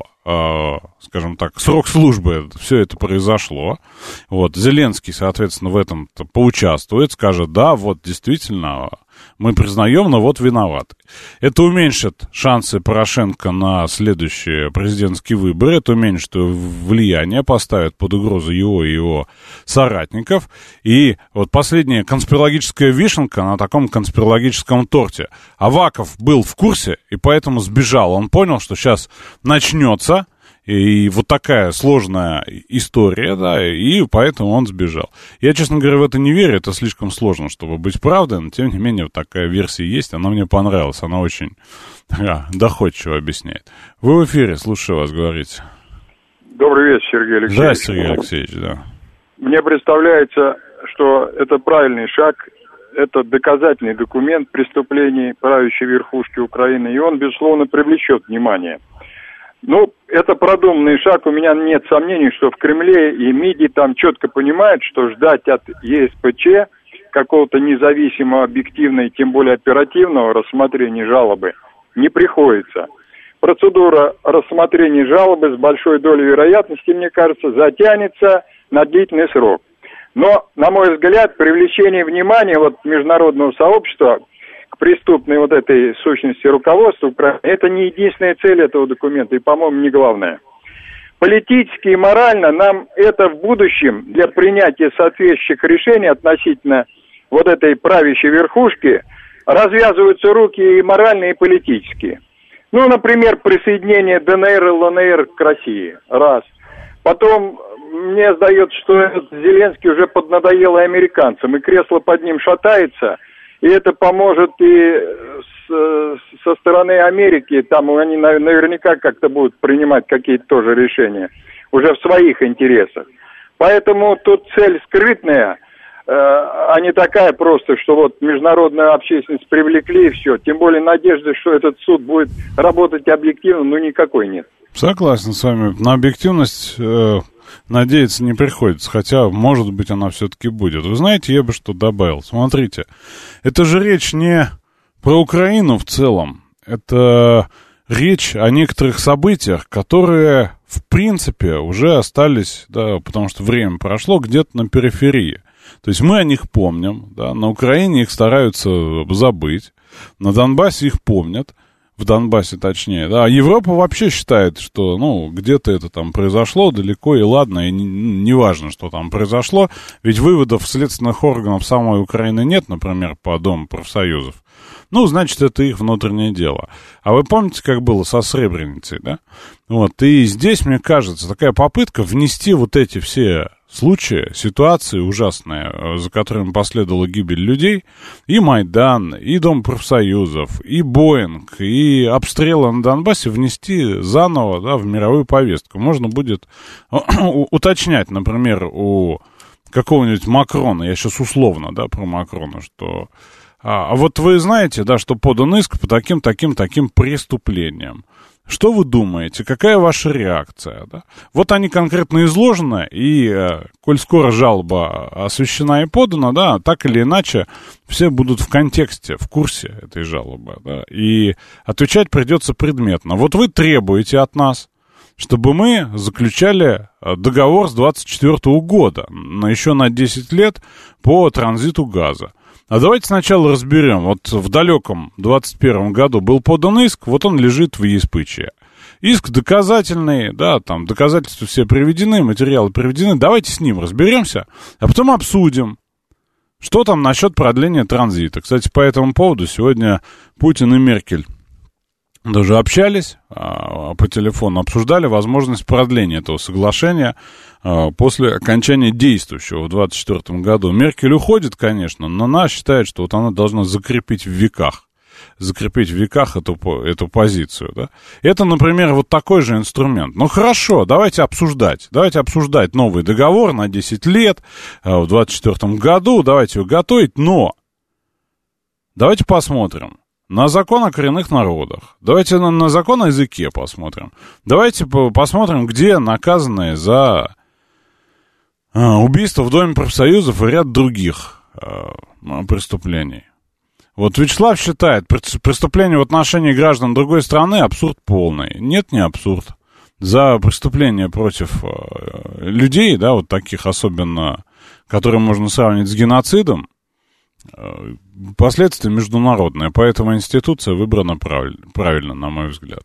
скажем так, срок службы все это произошло. Вот, Зеленский, соответственно, в этом поучаствует, скажет, да, вот действительно мы признаем, но вот виноваты. Это уменьшит шансы Порошенко на следующие президентские выборы, это уменьшит его влияние, поставит под угрозу его и его соратников. И вот последняя конспирологическая вишенка на таком конспирологическом торте. Аваков был в курсе, и поэтому сбежал. Он понял, что сейчас начнется, и вот такая сложная история, да, и поэтому он сбежал. Я, честно говоря, в это не верю, это слишком сложно, чтобы быть правдой, но, тем не менее, вот такая версия есть, она мне понравилась, она очень доходчиво объясняет. Вы в эфире, слушаю вас, говорите. Добрый вечер, Сергей Алексеевич. Здравствуйте, Сергей Алексеевич, да. Мне представляется, что это правильный шаг, это доказательный документ преступлений правящей верхушки Украины, и он, безусловно, привлечет внимание. Ну, это продуманный шаг, у меня нет сомнений, что в Кремле и МИДе там четко понимают, что ждать от ЕСПЧ какого-то независимого, объективного и тем более оперативного рассмотрения жалобы не приходится. Процедура рассмотрения жалобы с большой долей вероятности, мне кажется, затянется на длительный срок. Но, на мой взгляд, привлечение внимания вот международного сообщества к преступной вот этой сущности руководства Украины, это не единственная цель этого документа и, по-моему, не главное. Политически и морально нам это в будущем для принятия соответствующих решений относительно вот этой правящей верхушки развязываются руки и моральные, и политические. Ну, например, присоединение ДНР и ЛНР к России. Раз. Потом, мне сдается, что этот Зеленский уже поднадоело американцам, и кресло под ним шатается, и это поможет и со стороны Америки, там они наверняка как-то будут принимать какие-то тоже решения, уже в своих интересах. Поэтому тут цель скрытная, а не такая просто, что вот международную общественность привлекли и все. Тем более надежды, что этот суд будет работать объективно, ну никакой нет. Согласен с вами. На объективность надеяться не приходится, хотя, может быть, она все-таки будет. Вы знаете, я бы что добавил. Смотрите, это же речь не про Украину в целом. Это речь о некоторых событиях, которые, в принципе, уже остались, да, потому что время прошло где-то на периферии. То есть мы о них помним, да, на Украине их стараются забыть, на Донбассе их помнят, в Донбассе точнее, да, а Европа вообще считает, что, ну, где-то это там произошло далеко, и ладно, и не важно, что там произошло, ведь выводов следственных органов самой Украины нет, например, по Дому профсоюзов. Ну, значит, это их внутреннее дело. А вы помните, как было со Сребреницей, да? Вот, и здесь, мне кажется, такая попытка внести вот эти все случаи, ситуации ужасные, за которыми последовала гибель людей, и Майдан, и Дом профсоюзов, и Боинг, и обстрелы на Донбассе внести заново, да, в мировую повестку. Можно будет уточнять, например, у какого-нибудь Макрона, я сейчас условно, да, про Макрона, что... А вот вы знаете, да, что подан иск по таким преступлениям. Что вы думаете? Какая ваша реакция? Да? Вот они конкретно изложены, и коль скоро жалоба освещена и подана, да, так или иначе все будут в контексте, в курсе этой жалобы. Да, и отвечать придется предметно. Вот вы требуете от нас, чтобы мы заключали договор с 2024 года, еще на 10 лет по транзиту газа. А давайте сначала разберем. Вот в далеком 21 году был подан иск, вот он лежит в ЕСПЧ. Иск доказательный, да, там доказательства все приведены, материалы приведены. Давайте с ним разберемся, а потом обсудим, что там насчет продления транзита. Кстати, по этому поводу сегодня Путин и Меркель даже общались по телефону, обсуждали возможность продления этого соглашения после окончания действующего в 2024 году. Меркель уходит, конечно, но она считает, что вот она должна закрепить в веках эту позицию. Да? Это, например, вот такой же инструмент. Ну хорошо, давайте обсуждать новый договор на 10 лет в 2024 году, давайте его готовить, но давайте посмотрим на закон о коренных народах. Давайте на закон о языке посмотрим. Давайте посмотрим, где наказанные за убийство в Доме профсоюзов и ряд других преступлений. Вот Вячеслав считает, преступление в отношении граждан другой страны абсурд полный. Нет, не абсурд. За преступление против людей, да, вот таких особенно, которые можно сравнить с геноцидом, последствия международные. Поэтому институция выбрана правильно, на мой взгляд.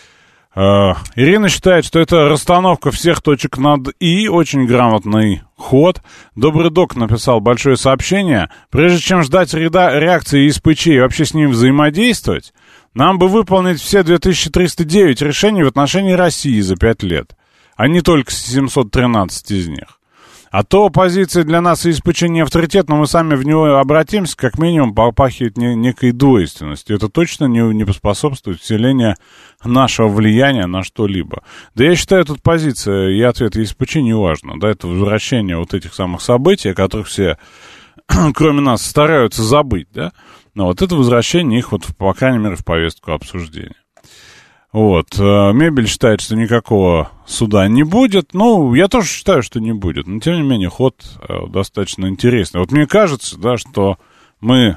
Ирина считает, что это расстановка всех точек над «и», очень грамотный ход. Добрый док написал большое сообщение. Прежде чем ждать реакции ИСПЧ и вообще с ним взаимодействовать, нам бы выполнить все 2309 решений в отношении России за 5 лет, а не только 713 из них. А то оппозиция для нас ИСПЧ не авторитет, но мы сами в него обратимся, как минимум попахивает некой двойственностью. Это точно не поспособствует вселению нашего влияния на что-либо. Да я считаю, тут позиция и ответ ИСПЧ не важно. Да, это возвращение вот этих самых событий, о которых все, кроме нас, стараются забыть, да. Но вот это возвращение их, вот, по крайней мере, в повестку обсуждения. Вот, Мебель считает, что никакого суда не будет. Ну, я тоже считаю, что не будет. Но, тем не менее, ход достаточно интересный. Вот мне кажется, да, что мы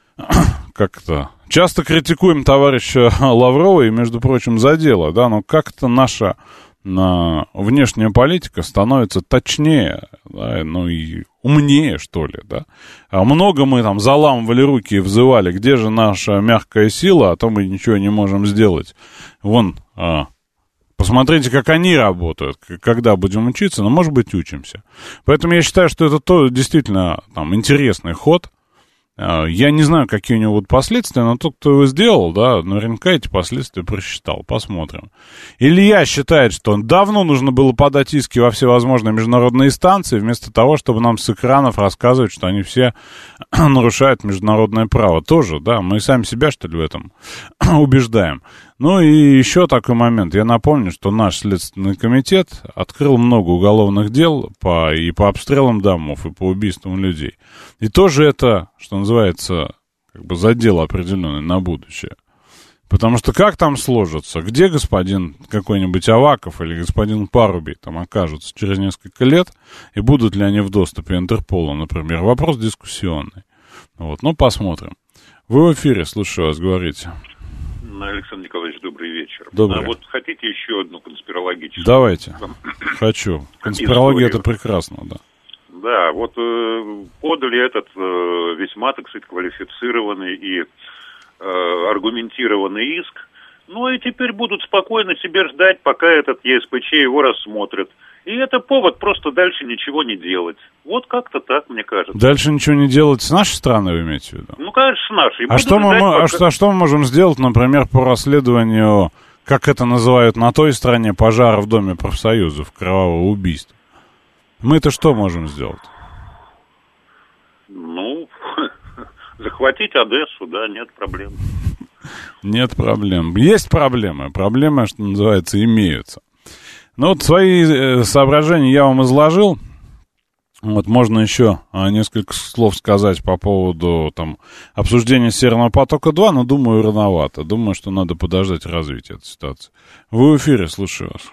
как-то часто критикуем товарища Лаврова, и, между прочим, за дело, да, но как-то наша внешняя политика становится точнее, да, ну и умнее, что ли, да. А много мы там заламывали руки и взывали, где же наша мягкая сила, а то мы ничего не можем сделать. Вон, посмотрите, как они работают, когда будем учиться, но, может быть, учимся. Поэтому я считаю, что это действительно там интересный ход. Я не знаю, какие у него будут последствия, но тот, кто его сделал, да, наверняка эти последствия просчитал. Посмотрим. Илья считает, что давно нужно было подать иски во всевозможные международные инстанции, вместо того, чтобы нам с экранов рассказывать, что они все нарушают международное право. Тоже, да, мы сами себя, что ли, в этом убеждаем. Ну и еще такой момент. Я напомню, что наш Следственный комитет открыл много уголовных дел и по обстрелам домов, и по убийствам людей. И тоже это, что называется, как бы задел определенный на будущее. Потому что как там сложится, где господин какой-нибудь Аваков или господин Парубий там окажутся через несколько лет, и будут ли они в доступе Интерпола, например, вопрос дискуссионный. Вот, ну посмотрим. Вы в эфире, слушаю вас, говорите. Александр Николаевич, добрый вечер. Добрый. А вот хотите еще одну конспирологическую? Давайте. Хочу. Конспирология — это прекрасно, да. Да, вот подали этот весьма, так сказать, квалифицированный и аргументированный иск. Ну и теперь будут спокойно себе ждать, пока этот ЕСПЧ его рассмотрит. И это повод просто дальше ничего не делать. Вот как-то так, мне кажется. Дальше ничего не делать с нашей стороны, вы имеете в виду? Ну, конечно, с нашей. А что мы можем сделать, например, по расследованию, как это называют на той стороне, пожара в Доме профсоюзов, кровавого убийства? Мы-то что можем сделать? Ну, захватить Одессу, да, нет проблем. Нет проблем. Есть проблемы. Проблемы, что называется, имеются. Ну вот свои соображения я вам изложил. Вот можно еще несколько слов сказать по поводу там обсуждения Северного потока-2, но думаю, рановато. Думаю, что надо подождать развития этой ситуации. Вы в эфире, слушаю вас.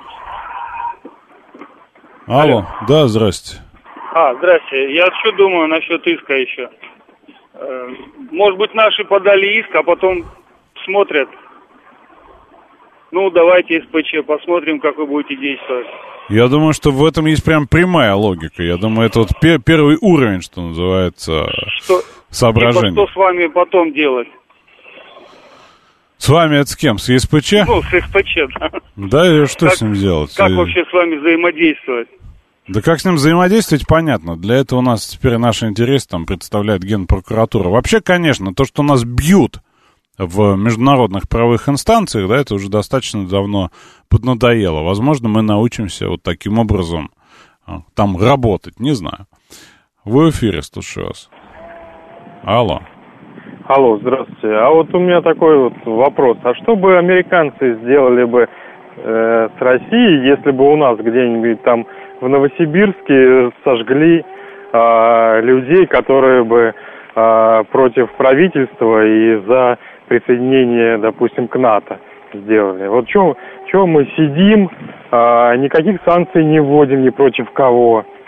Алло. Да, здрасте. Здрасте. Я что думаю насчет иска еще? Может быть, наши подали иск, а потом смотрят. Ну, давайте СПЧ, посмотрим, как вы будете действовать. Я думаю, что в этом есть прям прямая логика. Я думаю, это вот первый уровень, что называется, соображение. Что с вами потом делать? С вами это с кем? С ЕСПЧ? Ну, с СПЧ, да. Да, и что с ним делать? Как вообще с вами взаимодействовать? Да как с ним взаимодействовать, понятно. Для этого у нас теперь наш интерес там представляет Генпрокуратура. Вообще, конечно, то, что нас бьют в международных правовых инстанциях, да, это уже достаточно давно поднадоело. Возможно, мы научимся вот таким образом там работать, не знаю. Вы в эфире, слушаю вас. Алло. Алло, здравствуйте. А вот у меня такой вот вопрос. А что бы американцы сделали бы с Россией, если бы у нас где-нибудь там в Новосибирске сожгли людей, которые бы против правительства и за присоединение, допустим, к НАТО сделали? Вот что мы сидим, никаких санкций не вводим ни против кого.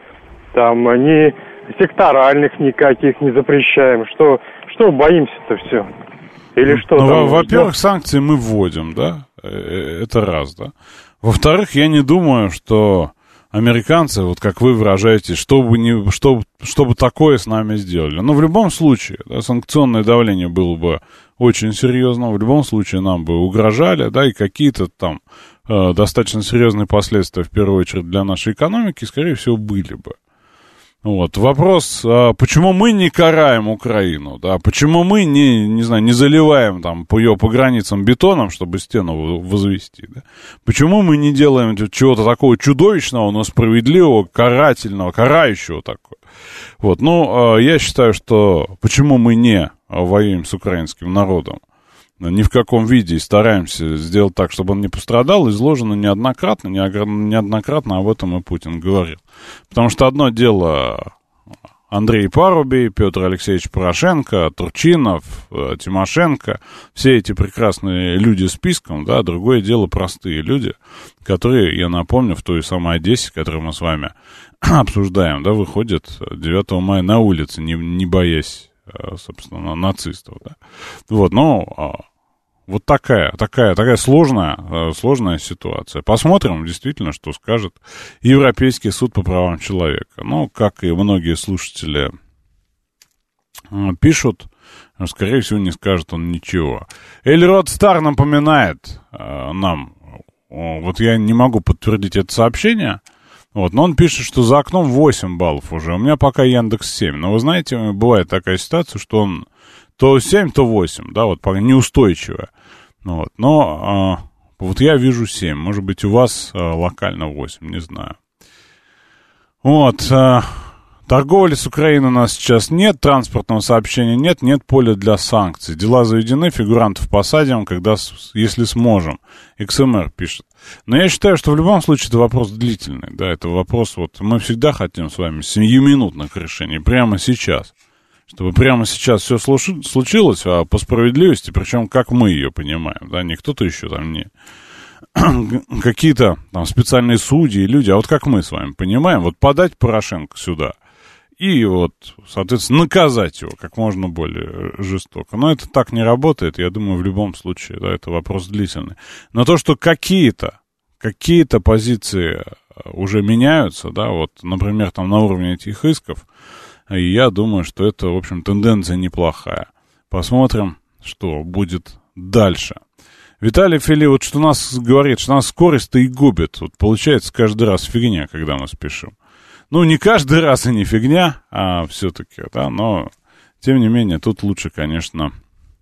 там, ни секторальных никаких не запрещаем. Что боимся-то все? Или что там? Во-первых, санкции мы вводим, да? Это раз, да? Во-вторых, я не думаю, что американцы, вот как вы выражаетесь, чтобы такое с нами сделали. Но в любом случае, да, санкционное давление было бы очень серьезно. В любом случае нам бы угрожали, да, и какие-то там достаточно серьезные последствия, в первую очередь, для нашей экономики, скорее всего, были бы. Вот. Вопрос, почему мы не караем Украину, да, почему мы не заливаем там по ее границам бетоном, чтобы стену возвести, да? Почему мы не делаем чего-то такого чудовищного, но справедливого, карательного, карающего такого. Вот. Я считаю, что почему мы не воюем с украинским народом, ни в каком виде, и стараемся сделать так, чтобы он не пострадал, изложено неоднократно об этом и Путин говорил. Потому что одно дело Андрей Парубий, Петр Алексеевич Порошенко, Турчинов, Тимошенко, все эти прекрасные люди списком, да, другое дело простые люди, которые, я напомню, в той самой Одессе, которую мы с вами обсуждаем, да, выходят 9 мая на улице, не боясь, собственно, нацистов, да. Вот, вот такая сложная ситуация. Посмотрим, действительно, что скажет Европейский суд по правам человека. Как и многие слушатели пишут, скорее всего, не скажет он ничего. Эльрод Стар напоминает нам, вот я не могу подтвердить это сообщение, вот, но он пишет, что за окном 8 баллов уже. У меня пока Яндекс 7. Но вы знаете, бывает такая ситуация, что он то 7, то 8, да, вот пока неустойчивая. Вот, но вот я вижу 7. Может быть, у вас локально 8, не знаю. Вот, торговли с Украиной у нас сейчас нет, транспортного сообщения нет поля для санкций. Дела заведены, фигурантов посадим, если сможем. XMR пишет. Но я считаю, что в любом случае это вопрос длительный, да, это вопрос, вот мы всегда хотим с вами сиюминутных решений, прямо сейчас. Чтобы прямо сейчас все случилось, а по справедливости, причем как мы ее понимаем, да, не кто-то еще там, не какие-то там специальные судьи, люди, а вот как мы с вами понимаем, вот подать Порошенко сюда и вот, соответственно, наказать его как можно более жестоко. Но это так не работает, я думаю, в любом случае, да, это вопрос длительный. Но то, что какие-то позиции уже меняются, да, вот, например, там на уровне этих исков, и я думаю, что это, в общем, тенденция неплохая. Посмотрим, что будет дальше. Виталий Фили, вот что нас говорит, что нас скорость-то и губит. Вот получается каждый раз фигня, когда мы спешим. Не каждый раз и не фигня, а все-таки, да, но, тем не менее, тут лучше, конечно,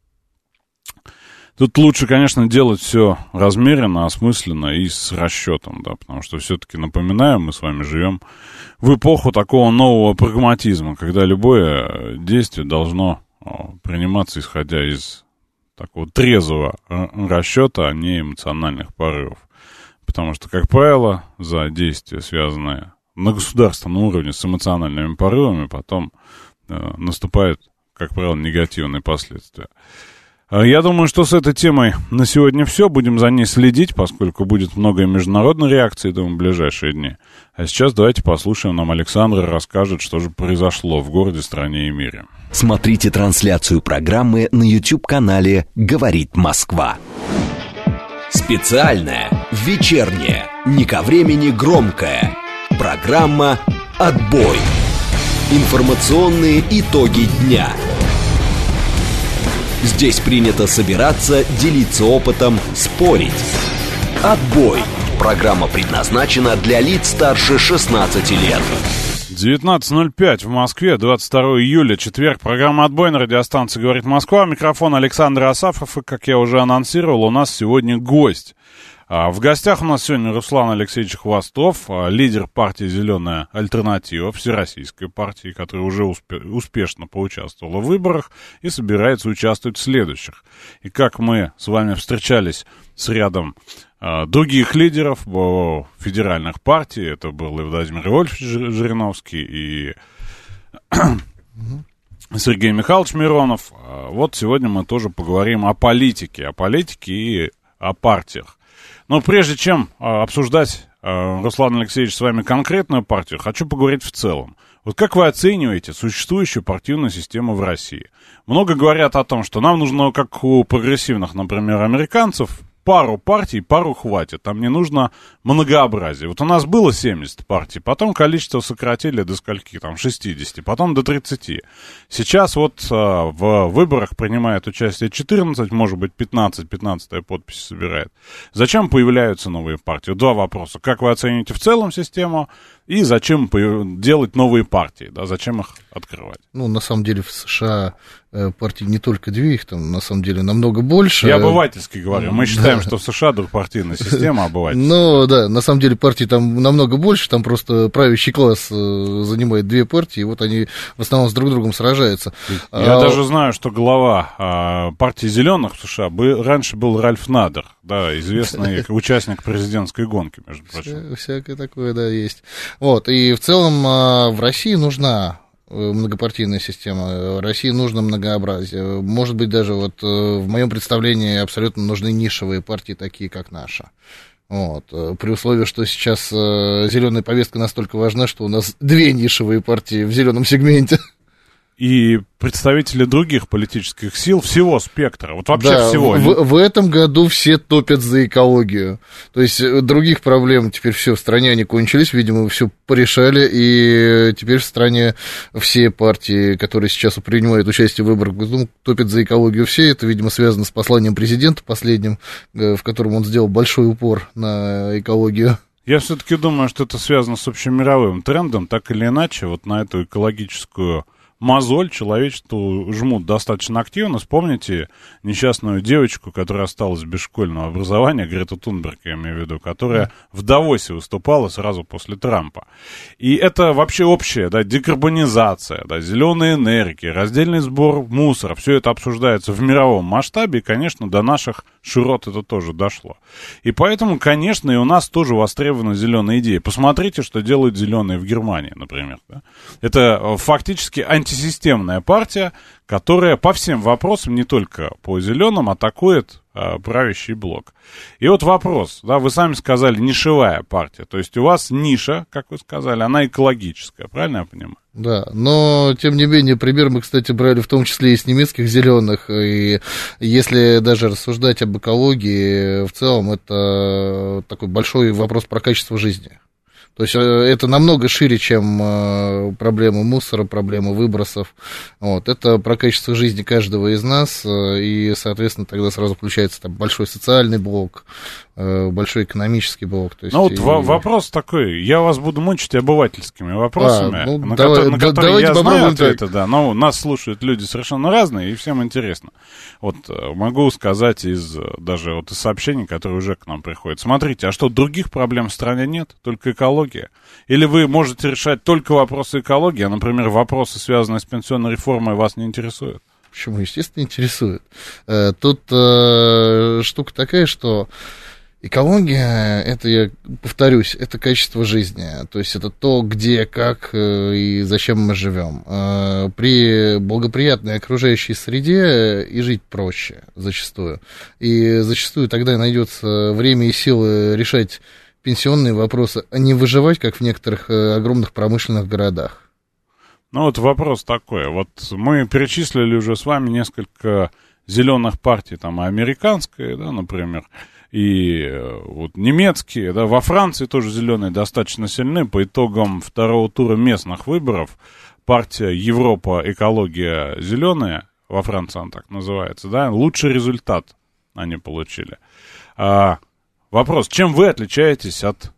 делать все размеренно, осмысленно и с расчетом, да, потому что все-таки, напоминаю, мы с вами живем в эпоху такого нового прагматизма, когда любое действие должно приниматься, исходя из такого трезвого расчета, а не эмоциональных порывов. Потому что, как правило, за действия, связанные на государственном уровне с эмоциональными порывами, потом наступают, как правило, негативные последствия. Я думаю, что с этой темой на сегодня все. Будем за ней следить, поскольку будет много международной реакции, думаю, в ближайшие дни. А сейчас давайте послушаем, нам Александр расскажет, что же произошло в городе, стране и мире. Смотрите трансляцию программы на YouTube-канале «Говорит Москва». Специальная, вечерняя, не ко времени громкая. Программа «Отбой». Информационные итоги дня. Здесь принято собираться, делиться опытом, спорить. «Отбой». Программа предназначена для лиц старше 16 лет. 19:05 в Москве, 22 июля, четверг. Программа «Отбой» на радиостанции «Говорит Москва». Микрофон Александр Асафов. И, как я уже анонсировал, у нас сегодня гость. В гостях у нас сегодня Руслан Алексеевич Хвостов, лидер партии «Зеленая альтернатива», всероссийской партии, которая уже успешно поучаствовала в выборах и собирается участвовать в следующих. И как мы с вами встречались с рядом других лидеров федеральных партий, это был и Владимир Львович Жириновский, и Сергей Михайлович Миронов. Вот сегодня мы тоже поговорим о политике и о партиях. Но прежде чем обсуждать Руслан Алексеевич, с вами конкретную партию, хочу поговорить в целом. Вот как вы оцениваете существующую партийную систему в России? Много говорят о том, что нам нужно, как у прогрессивных, например, американцев, пару партий, пару хватит. Там не нужно многообразие. Вот у нас было 70 партий, потом количество сократили до скольки? Там 60, потом до 30. Сейчас вот в выборах принимает участие 14, может быть 15, 15-я подпись собирает. Зачем появляются новые партии? Два вопроса. Как вы оцените в целом систему? И зачем делать новые партии, да, зачем их открывать? Ну, на самом деле, в США партий не только две, их там, на самом деле, намного больше. Я обывательски говорю. Мы считаем, что в США двухпартийная система обывательская. Ну, да, на самом деле, партий там намного больше, там просто правящий класс занимает две партии, и вот они в основном с друг другом сражаются. Я даже знаю, что глава партии «Зеленых» в США раньше был Ральф Надер, да, известный участник президентской гонки, между прочим. Всякое такое, да, есть. Вот, и в целом в России нужна многопартийная система, России нужно многообразие. Может быть, даже вот в моем представлении абсолютно нужны нишевые партии, такие как наша. Вот. При условии, что сейчас зеленая повестка настолько важна, что у нас две нишевые партии в зеленом сегменте. И представители других политических сил всего спектра, вот вообще да, всего. В этом году все топят за экологию. То есть других проблем теперь все в стране, они кончились, видимо, все порешали, и теперь в стране все партии, которые сейчас принимают участие в выборах, топят за экологию все. Это, видимо, связано с посланием президента последним, в котором он сделал большой упор на экологию. Я все-таки думаю, что это связано с общемировым трендом, так или иначе, вот на эту экологическую мозоль человечеству жмут достаточно активно. Вспомните несчастную девочку, которая осталась без школьного образования, Грету Тунберг, я имею в виду, которая в Давосе выступала сразу после Трампа. И это вообще общая, да, декарбонизация, да, зеленая энергия, раздельный сбор мусора. Все это обсуждается в мировом масштабе, и, конечно, до наших широт это тоже дошло. И поэтому, конечно, и у нас тоже востребованы зеленые идеи. Посмотрите, что делают зеленые в Германии, например. Да? Это фактически антисистемная партия, которая по всем вопросам, не только по зеленым, атакует правящий блок. И вот вопрос, да, вы сами сказали, нишевая партия, то есть у вас ниша, как вы сказали, она экологическая, правильно я понимаю? Да, но, тем не менее, пример мы, кстати, брали в том числе и с немецких зеленых, и если даже рассуждать об экологии, в целом это такой большой вопрос про качество жизни. То есть это намного шире, чем проблема мусора, проблема выбросов. Вот. Это про качество жизни каждого из нас, и, соответственно, тогда сразу включается там большой социальный блок, большой экономический блок. То есть, ну вот вопрос такой, я вас буду мучить обывательскими вопросами, на которые я знаю ответы, да, но нас слушают люди совершенно разные, и всем интересно. Вот могу сказать даже вот из сообщений, которые уже к нам приходят. Смотрите, а что, других проблем в стране нет? Только экология? Или вы можете решать только вопросы экологии, а, например, вопросы, связанные с пенсионной реформой, вас не интересуют? Почему? Естественно, интересует. Тут штука такая, что экология, это, я повторюсь, это качество жизни. То есть это то, где, как и зачем мы живем. При благоприятной окружающей среде и жить проще зачастую. И зачастую тогда найдется время и силы решать пенсионные вопросы, а не выживать, как в некоторых огромных промышленных городах. Ну вот вопрос такой. Вот мы перечислили уже с вами несколько зеленых партий, там и американская, да, например, и вот немецкие, да, во Франции тоже зеленые достаточно сильны. По итогам второго тура местных выборов партия Европа, экология, зеленая, во Франции она так называется, да, лучший результат они получили. Вопрос, чем вы отличаетесь от,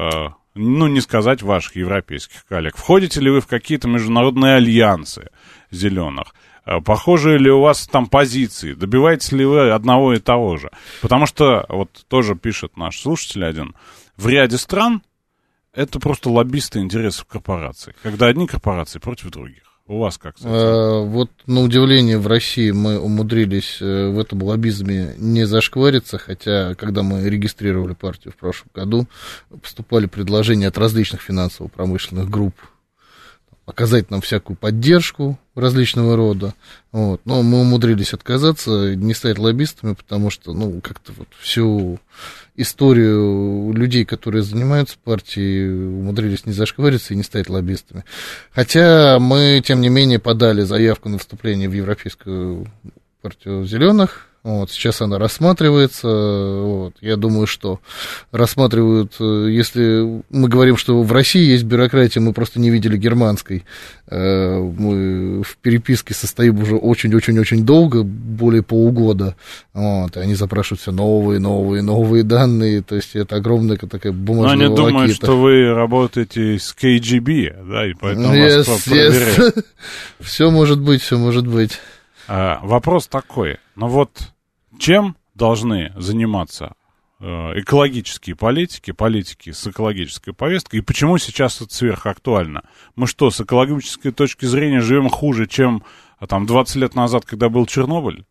не сказать, ваших европейских коллег? Входите ли вы в какие-то международные альянсы зеленых? Похожи ли у вас там позиции? Добиваетесь ли вы одного и того же? Потому что, вот тоже пишет наш слушатель один, в ряде стран это просто лоббисты интересов корпораций, когда одни корпорации против других. У вас как? Вот, на удивление, в России мы умудрились в этом лоббизме не зашквариться, хотя, когда мы регистрировали партию в прошлом году, поступали предложения от различных финансово-промышленных групп, оказать нам всякую поддержку различного рода, вот, но мы умудрились отказаться, не стать лоббистами, потому что, ну, как-то вот всю историю людей, которые занимаются партией, умудрились не зашквариться и не стать лоббистами. Хотя мы, тем не менее, подали заявку на вступление в Европейскую партию зеленых. Вот, сейчас она рассматривается. Вот, я думаю, что рассматривают, если мы говорим, что в России есть бюрократия, мы просто не видели германской. Мы в переписке состоим уже очень-очень-очень долго, более полугода. Вот, и они запрашивают все новые данные. То есть это огромная такая бумажная волокита. Но они думают, что вы работаете с КГБ, да, и поэтому вас проверяют. Все может быть. Вопрос такой, ну вот чем должны заниматься экологические политики с экологической повесткой, и почему сейчас это сверхактуально? Мы что, с экологической точки зрения живем хуже, чем там 20 лет назад, когда был Чернобыль?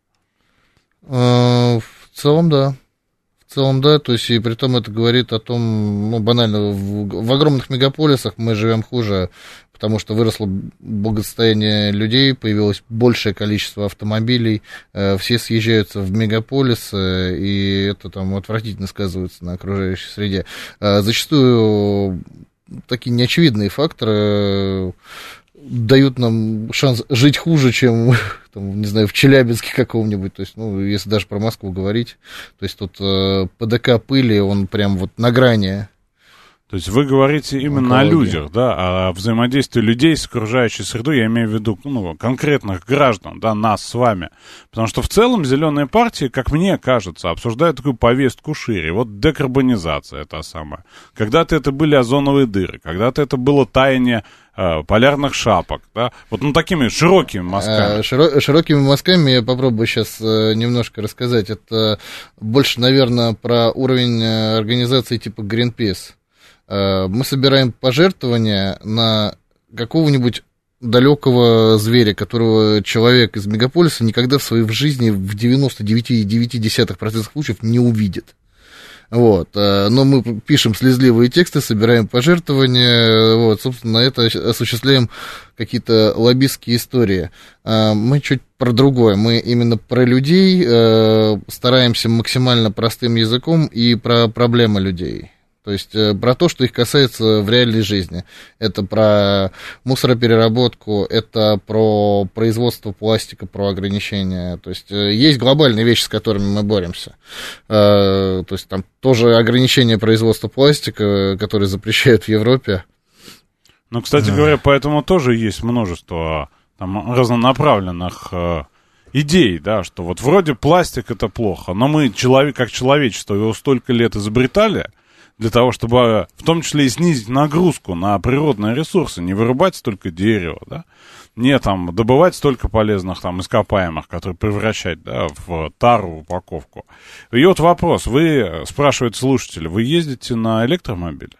В целом, да. То есть, и при том это говорит о том, ну, банально, в огромных мегаполисах мы живем хуже, потому что выросло благосостояние людей, появилось большее количество автомобилей, все съезжаются в мегаполисы, и это там отвратительно сказывается на окружающей среде. Зачастую такие неочевидные факторы дают нам шанс жить хуже, чем, там, не знаю, в Челябинске каком-нибудь, то есть, ну, если даже про Москву говорить, то есть тут ПДК пыли, он прям вот на грани. То есть вы говорите именно о людях, да, о взаимодействии людей с окружающей средой, я имею в виду, ну, конкретных граждан, да, нас с вами. Потому что в целом зеленые партии, как мне кажется, обсуждают такую повестку шире. Вот декарбонизация та самая. Когда-то это были озоновые дыры, когда-то это было таяние полярных шапок, да, вот ну такими широкими мазками. Широкими мазками я попробую сейчас немножко рассказать. Это больше, наверное, про уровень организации типа Greenpeace. Мы собираем пожертвования на какого-нибудь далекого зверя, которого человек из мегаполиса никогда в своей жизни в 99,9% случаев не увидит. Вот. Но мы пишем слезливые тексты, собираем пожертвования, вот, собственно, на это осуществляем какие-то лоббистские истории. Мы чуть про другое, мы именно про людей стараемся максимально простым языком и про проблемы людей. То есть про то, что их касается в реальной жизни. Это про мусоропереработку, это про производство пластика, про ограничения. То есть есть глобальные вещи, с которыми мы боремся. То есть там тоже ограничение производства пластика, которые запрещают в Европе. Ну, кстати говоря, поэтому тоже есть множество там разнонаправленных идей, да, что вот вроде пластик это плохо, но мы, как человечество, его столько лет изобретали, для того, чтобы в том числе и снизить нагрузку на природные ресурсы, не вырубать столько дерева, да, не там добывать столько полезных там ископаемых, которые превращать, да, в тару, в упаковку. И вот вопрос, спрашивает слушатель, вы ездите на электромобиле?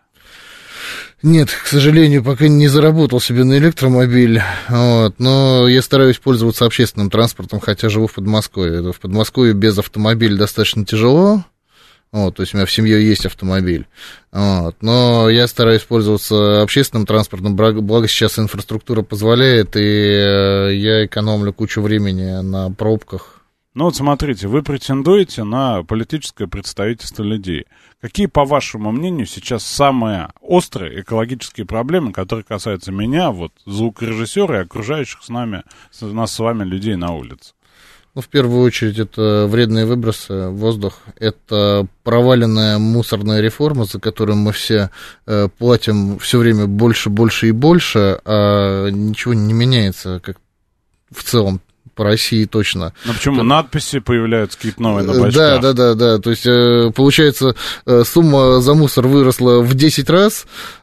Нет, к сожалению, пока не заработал себе на электромобиль, вот, но я стараюсь пользоваться общественным транспортом, хотя живу в Подмосковье. В Подмосковье без автомобиля достаточно тяжело. Вот, то есть у меня в семье есть автомобиль, вот, но я стараюсь пользоваться общественным транспортом, благо сейчас инфраструктура позволяет, и я экономлю кучу времени на пробках. Ну вот смотрите, вы претендуете на политическое представительство людей. Какие, по вашему мнению, сейчас самые острые экологические проблемы, которые касаются меня, вот, звукорежиссера и окружающих нас с вами людей на улице? Ну, в первую очередь, это вредные выбросы в воздух, это проваленная мусорная реформа, за которую мы все платим все время больше, больше и больше, а ничего не меняется, как в целом. По России точно. Ну почему? Надписи появляются какие-то новые на бачках. Да. То есть, получается, сумма за мусор выросла в 10 раз,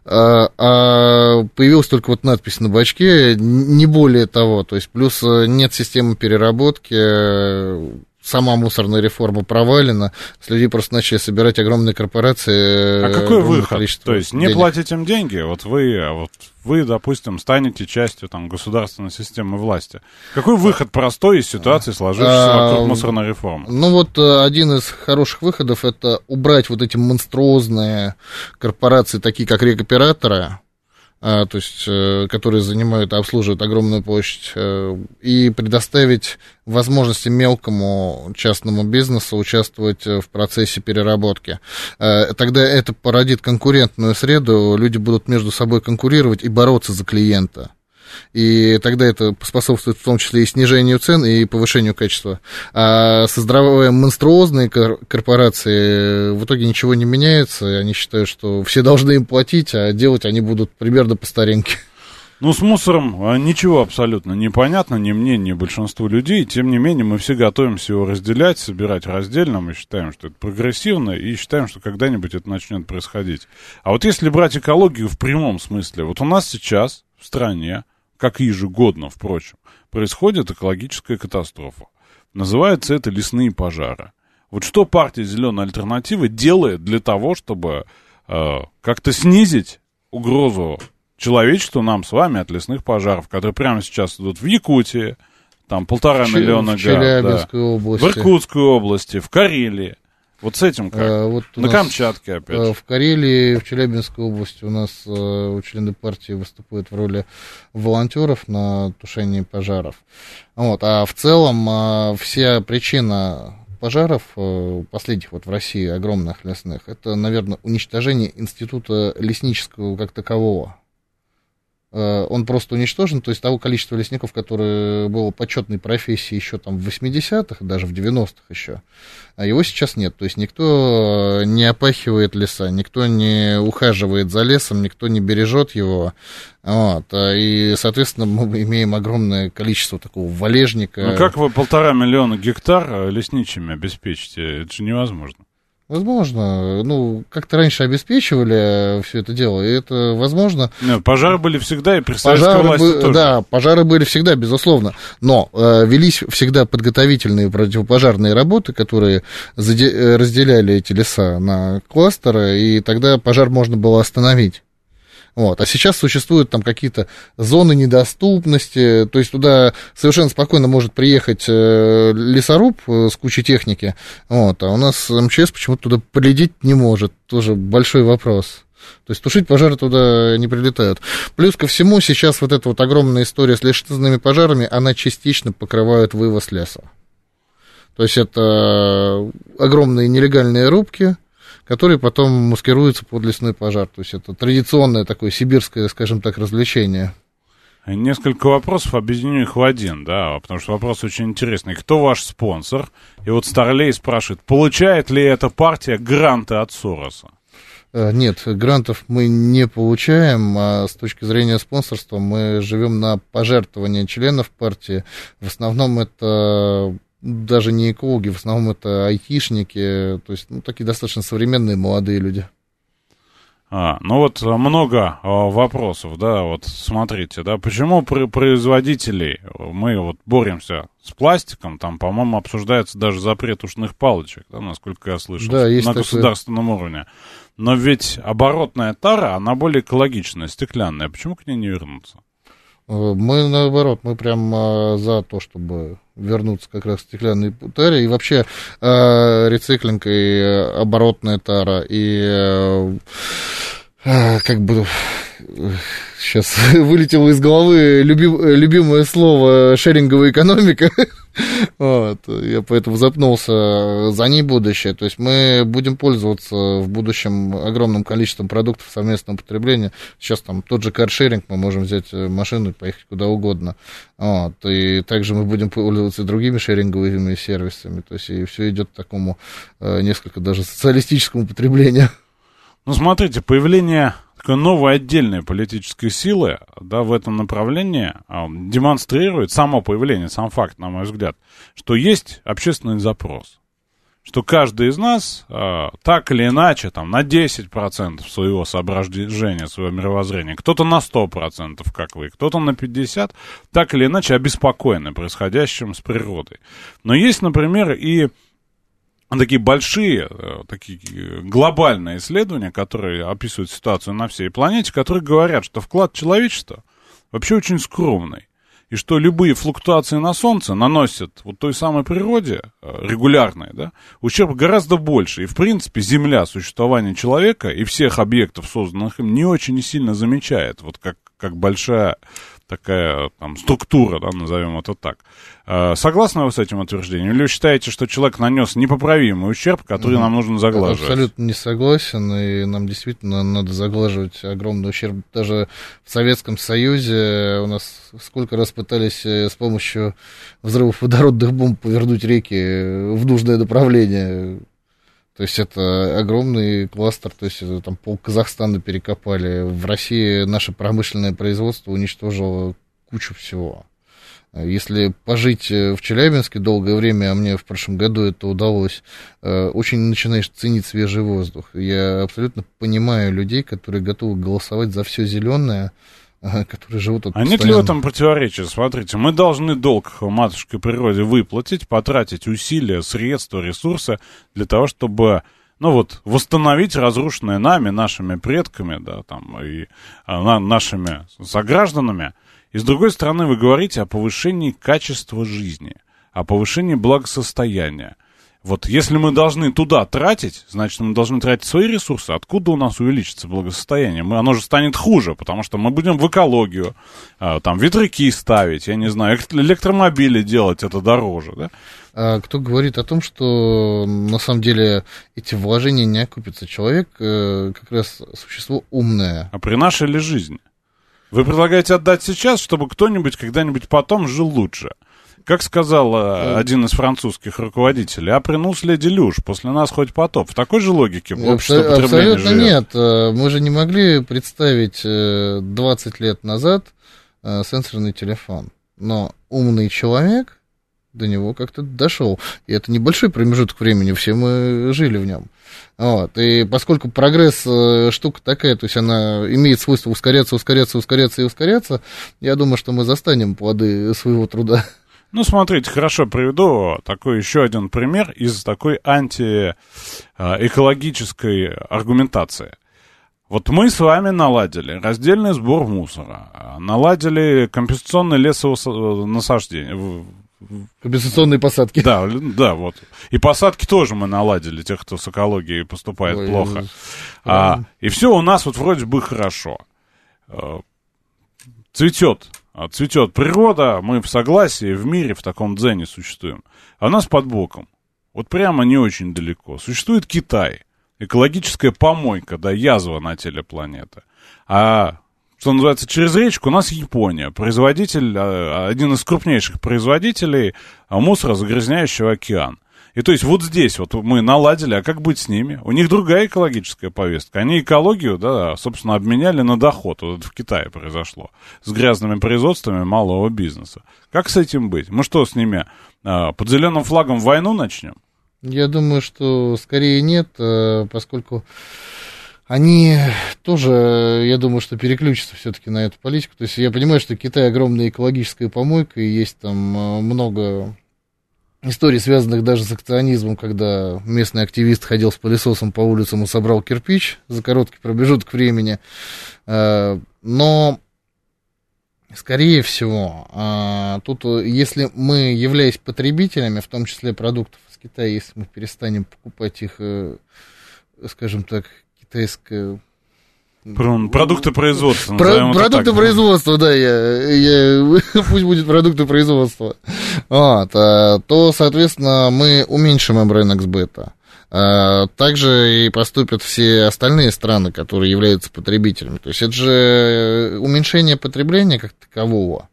а появилась только вот надпись на бачке, не более того. То есть, плюс нет системы переработки, сама муссорная реформа провалена, с людей просто начали собирать огромные корпорации. А какой выход? То есть не платить им деньги, вот вы, допустим, станете частью там государственной системы власти. Какой выход простой из ситуации, сложившейся вокруг муссорной реформы? Ну вот один из хороших выходов — это убрать вот эти монструозные корпорации, такие как рекоператоры, то есть, которые обслуживают огромную площадь, и предоставить возможности мелкому частному бизнесу участвовать в процессе переработки. Тогда это породит конкурентную среду, люди будут между собой конкурировать и бороться за клиента. И тогда это способствует в том числе и снижению цен, и повышению качества. А создавая монструозные корпорации, в итоге ничего не меняется, и они считают, что все должны им платить, а делать они будут примерно по старинке. Ну, с мусором ничего абсолютно не понятно, ни мне, ни большинству людей. Тем не менее, мы все готовимся его разделять, собирать раздельно. Мы считаем, что это прогрессивно, и считаем, что когда-нибудь это начнет происходить. А вот если брать экологию в прямом смысле, вот у нас сейчас в стране, как и ежегодно, впрочем, происходит экологическая катастрофа. Называется это лесные пожары. Вот что партия «Зеленая альтернатива» делает для того, чтобы как-то снизить угрозу человечеству, нам с вами, от лесных пожаров, которые прямо сейчас идут в Якутии, там 1,5 миллиона в Челябинской области, в Иркутской области, в Карелии. Вот с этим как? Вот на Камчатке опять. В Карелии, в Челябинской области у нас члены партии выступают в роли волонтеров на тушении пожаров. Вот. А в целом вся причина пожаров последних вот в России, огромных лесных, это, наверное, уничтожение института леснического как такового. Он просто уничтожен, то есть того количества лесников, которое было почетной профессией еще там в 80-х, даже в 90-х еще, а его сейчас нет. То есть никто не опахивает леса, никто не ухаживает за лесом, никто не бережет его. Вот. И, соответственно, мы имеем огромное количество такого валежника. Ну как вы 1,5 миллиона гектар лесничими обеспечите? Это же невозможно. Возможно. Ну, как-то раньше обеспечивали все это дело, и это возможно. Нет, пожары были всегда, и при советской власти тоже. Да, пожары были всегда, безусловно. Но велись всегда подготовительные противопожарные работы, которые разделяли эти леса на кластеры, и тогда пожар можно было остановить. Вот. А сейчас существуют там какие-то зоны недоступности, то есть туда совершенно спокойно может приехать лесоруб с кучей техники, вот, а у нас МЧС почему-то туда прилететь не может, тоже большой вопрос. То есть тушить пожары туда не прилетают. Плюс ко всему сейчас вот эта вот огромная история с лесными пожарами, она частично покрывает вывоз леса. То есть это огромные нелегальные рубки, которые потом маскируются под лесной пожар. То есть это традиционное такое сибирское, скажем так, развлечение. Несколько вопросов, объединю их в один, да, потому что вопрос очень интересный. Кто ваш спонсор? И вот Старлей спрашивает, получает ли эта партия гранты от Сороса? Нет, грантов мы не получаем, а с точки зрения спонсорства мы живем на пожертвования членов партии. В основном это даже не экологи, в основном это айтишники, то есть такие достаточно современные молодые люди. Ну вот много вопросов, да, вот смотрите, да, почему производителей, мы вот боремся с пластиком, там, по-моему, обсуждается даже запрет ушных палочек, да, насколько я слышал, да, на государственном уровне. Но ведь оборотная тара, она более экологичная, стеклянная, почему к ней не вернуться? Мы, наоборот, мы прям за то, чтобы вернуться как раз к стеклянной таре. И вообще рециклинг и оборотная тара, и как бы сейчас вылетело из головы любимое слово шеринговая экономика. Вот, я поэтому запнулся, за ней будущее. То есть мы будем пользоваться в будущем огромным количеством продуктов совместного потребления. Сейчас там тот же каршеринг, мы можем взять машину и поехать куда угодно. Вот, и также мы будем пользоваться другими шеринговыми сервисами. То есть и все идет к такому несколько даже социалистическому потреблению. Ну, смотрите, появление такой новой отдельной политической силы, да, в этом направлении демонстрирует само появление, сам факт, на мой взгляд, что есть общественный запрос. Что каждый из нас так или иначе там, на 10% своего соображения, своего мировоззрения, кто-то на 100%, как вы, кто-то на 50%, так или иначе обеспокоены происходящим с природой. Но есть, например, и такие большие, такие глобальные исследования, которые описывают ситуацию на всей планете, которые говорят, что вклад человечества вообще очень скромный. И и что любые флуктуации на Солнце наносят вот той самой природе, регулярной, да, ущерб гораздо больше. И, в принципе, Земля существование человека и всех объектов, созданных им, не очень сильно замечает, вот как большая такая там структура, да, назовем это так. Согласны вы с этим утверждением? Или вы считаете, что человек нанес непоправимый ущерб, который нам нужно заглаживать? Абсолютно не согласен, и нам действительно надо заглаживать огромный ущерб. Даже в Советском Союзе у нас сколько раз пытались с помощью взрывов водородных бомб повернуть реки в нужное направление. То есть это огромный кластер, то есть это, там пол Казахстана перекопали. В России наше промышленное производство уничтожило кучу всего. Если пожить в Челябинске долгое время, а мне в прошлом году это удалось, очень начинаешь ценить свежий воздух. Я абсолютно понимаю людей, которые готовы голосовать за все зеленое, которые живут от постоянно... А нет ли в этом противоречия? Смотрите, мы должны долг матушке природе выплатить, потратить усилия, средства, ресурсы для того, чтобы, ну вот, восстановить разрушенное нами, нашими предками, да, там, и нашими согражданами. И с другой стороны, вы говорите о повышении качества жизни, о повышении благосостояния. Вот если мы должны туда тратить, значит, мы должны тратить свои ресурсы. Откуда у нас увеличится благосостояние? Оно же станет хуже, потому что мы будем в экологию, там, ветряки ставить, я не знаю, электромобили делать, это дороже, да? А кто говорит о том, что на самом деле эти вложения не окупятся? Человек как раз существо умное. А при нашей ли жизни? Вы предлагаете отдать сейчас, чтобы кто-нибудь когда-нибудь потом жил лучше? Как сказал один из французских руководителей, «Апренус леди люж, после нас хоть потоп». В такой же логике общество потребления абсолютно живет? Нет. Мы же не могли представить 20 лет назад сенсорный телефон. Но умный человек до него как-то дошел. И это небольшой промежуток времени, все мы жили в нем. Вот. И поскольку прогресс штука такая, то есть она имеет свойство ускоряться, я думаю, что мы застанем плоды своего труда. Ну, смотрите, хорошо, приведу такой еще один пример из такой антиэкологической аргументации. Вот мы с вами наладили раздельный сбор мусора, наладили компенсационное лесонасаждение. Компенсационные посадки. Да, вот. И посадки тоже мы наладили, тех, кто с экологией поступает плохо. И все у нас вот вроде бы хорошо. Цветет природа, мы в согласии, в мире, в таком дзене существуем. А у нас под боком, вот прямо не очень далеко, существует Китай. Экологическая помойка, да, язва на теле планеты. А, что называется, через речку у нас Япония, производитель, один из крупнейших производителей мусора, загрязняющего океан. И то есть вот здесь вот мы наладили, а как быть с ними? У них другая экологическая повестка. Они экологию, да, собственно, обменяли на доход. Вот это в Китае произошло. С грязными производствами малого бизнеса. Как с этим быть? Мы что, с ними под зеленым флагом войну начнем? Я думаю, что скорее нет, поскольку они тоже, я думаю, что переключатся все-таки на эту политику. То есть я понимаю, что Китай огромная экологическая помойка, и есть там много историй, связанных даже с акционизмом, когда местный активист ходил с пылесосом по улицам и собрал кирпич за короткий промежуток времени. Но, скорее всего, тут, если мы, являясь потребителями, в том числе продуктов из Китая, если мы перестанем покупать их, скажем так, китайское... Продукты производства. Продукты производства, да, пусть будет продукты производства. Вот, то, соответственно, мы уменьшим им рынок сбыта. Также и поступят все остальные страны, которые являются потребителями. То есть это же уменьшение потребления как такового.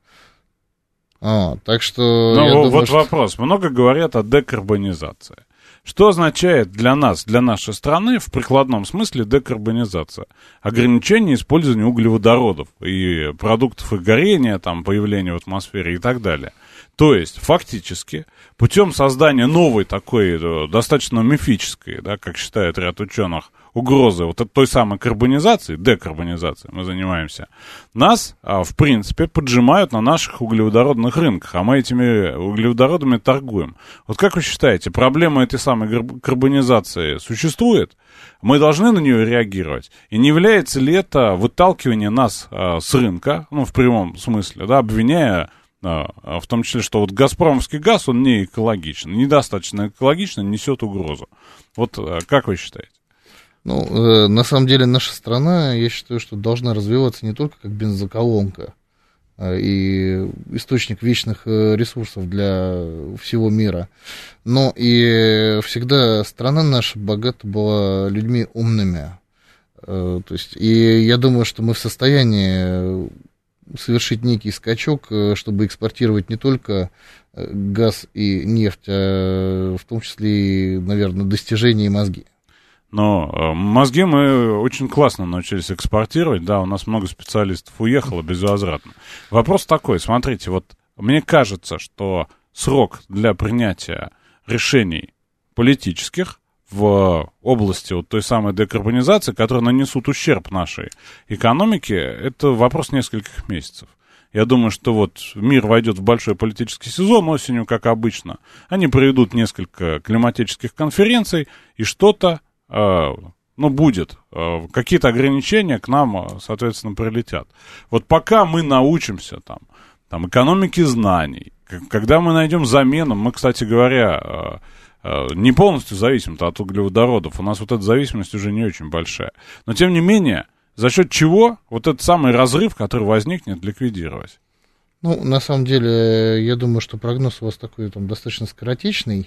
Так что... Ну, вот думаю, вопрос. Много говорят о декарбонизации. Что означает для нас, для нашей страны, в прикладном смысле декарбонизация? Ограничение использования углеводородов и продуктов их горения, там, появления в атмосфере и так далее. То есть, фактически, путем создания новой такой, достаточно мифической, да, как считает ряд ученых, угрозы вот той самой карбонизации, декарбонизации мы занимаемся, нас, в принципе, поджимают на наших углеводородных рынках, а мы этими углеводородами торгуем. Вот как вы считаете, проблема этой самой карбонизации существует? Мы должны на нее реагировать? И не является ли это выталкивание нас с рынка, ну, в прямом смысле, да, обвиняя в том числе, что вот газпромовский газ, он не экологичен, недостаточно экологично, несет угрозу. Вот как вы считаете? Ну, на самом деле наша страна, я считаю, что должна развиваться не только как бензоколонка и источник вечных ресурсов для всего мира, но и всегда страна наша богата была людьми умными. То есть, и я думаю, что мы в состоянии совершить некий скачок, чтобы экспортировать не только газ и нефть, а в том числе и, наверное, достижения и мозги. Но мозги мы очень классно научились экспортировать, да, у нас много специалистов уехало безвозвратно. Вопрос такой, смотрите, вот мне кажется, что срок для принятия решений политических в области вот той самой декарбонизации, которые нанесут ущерб нашей экономике, это вопрос нескольких месяцев. Я думаю, что вот мир войдет в большой политический сезон осенью, как обычно. Они проведут несколько климатических конференций, и что-то будет, какие-то ограничения к нам, соответственно, прилетят. Вот пока мы научимся там экономике знаний, когда мы найдем замену, мы, кстати говоря, не полностью зависим от углеводородов, у нас вот эта зависимость уже не очень большая. Но, тем не менее, за счет чего вот этот самый разрыв, который возникнет, ликвидировать? Ну, на самом деле, я думаю, что прогноз у вас такой достаточно скоротечный,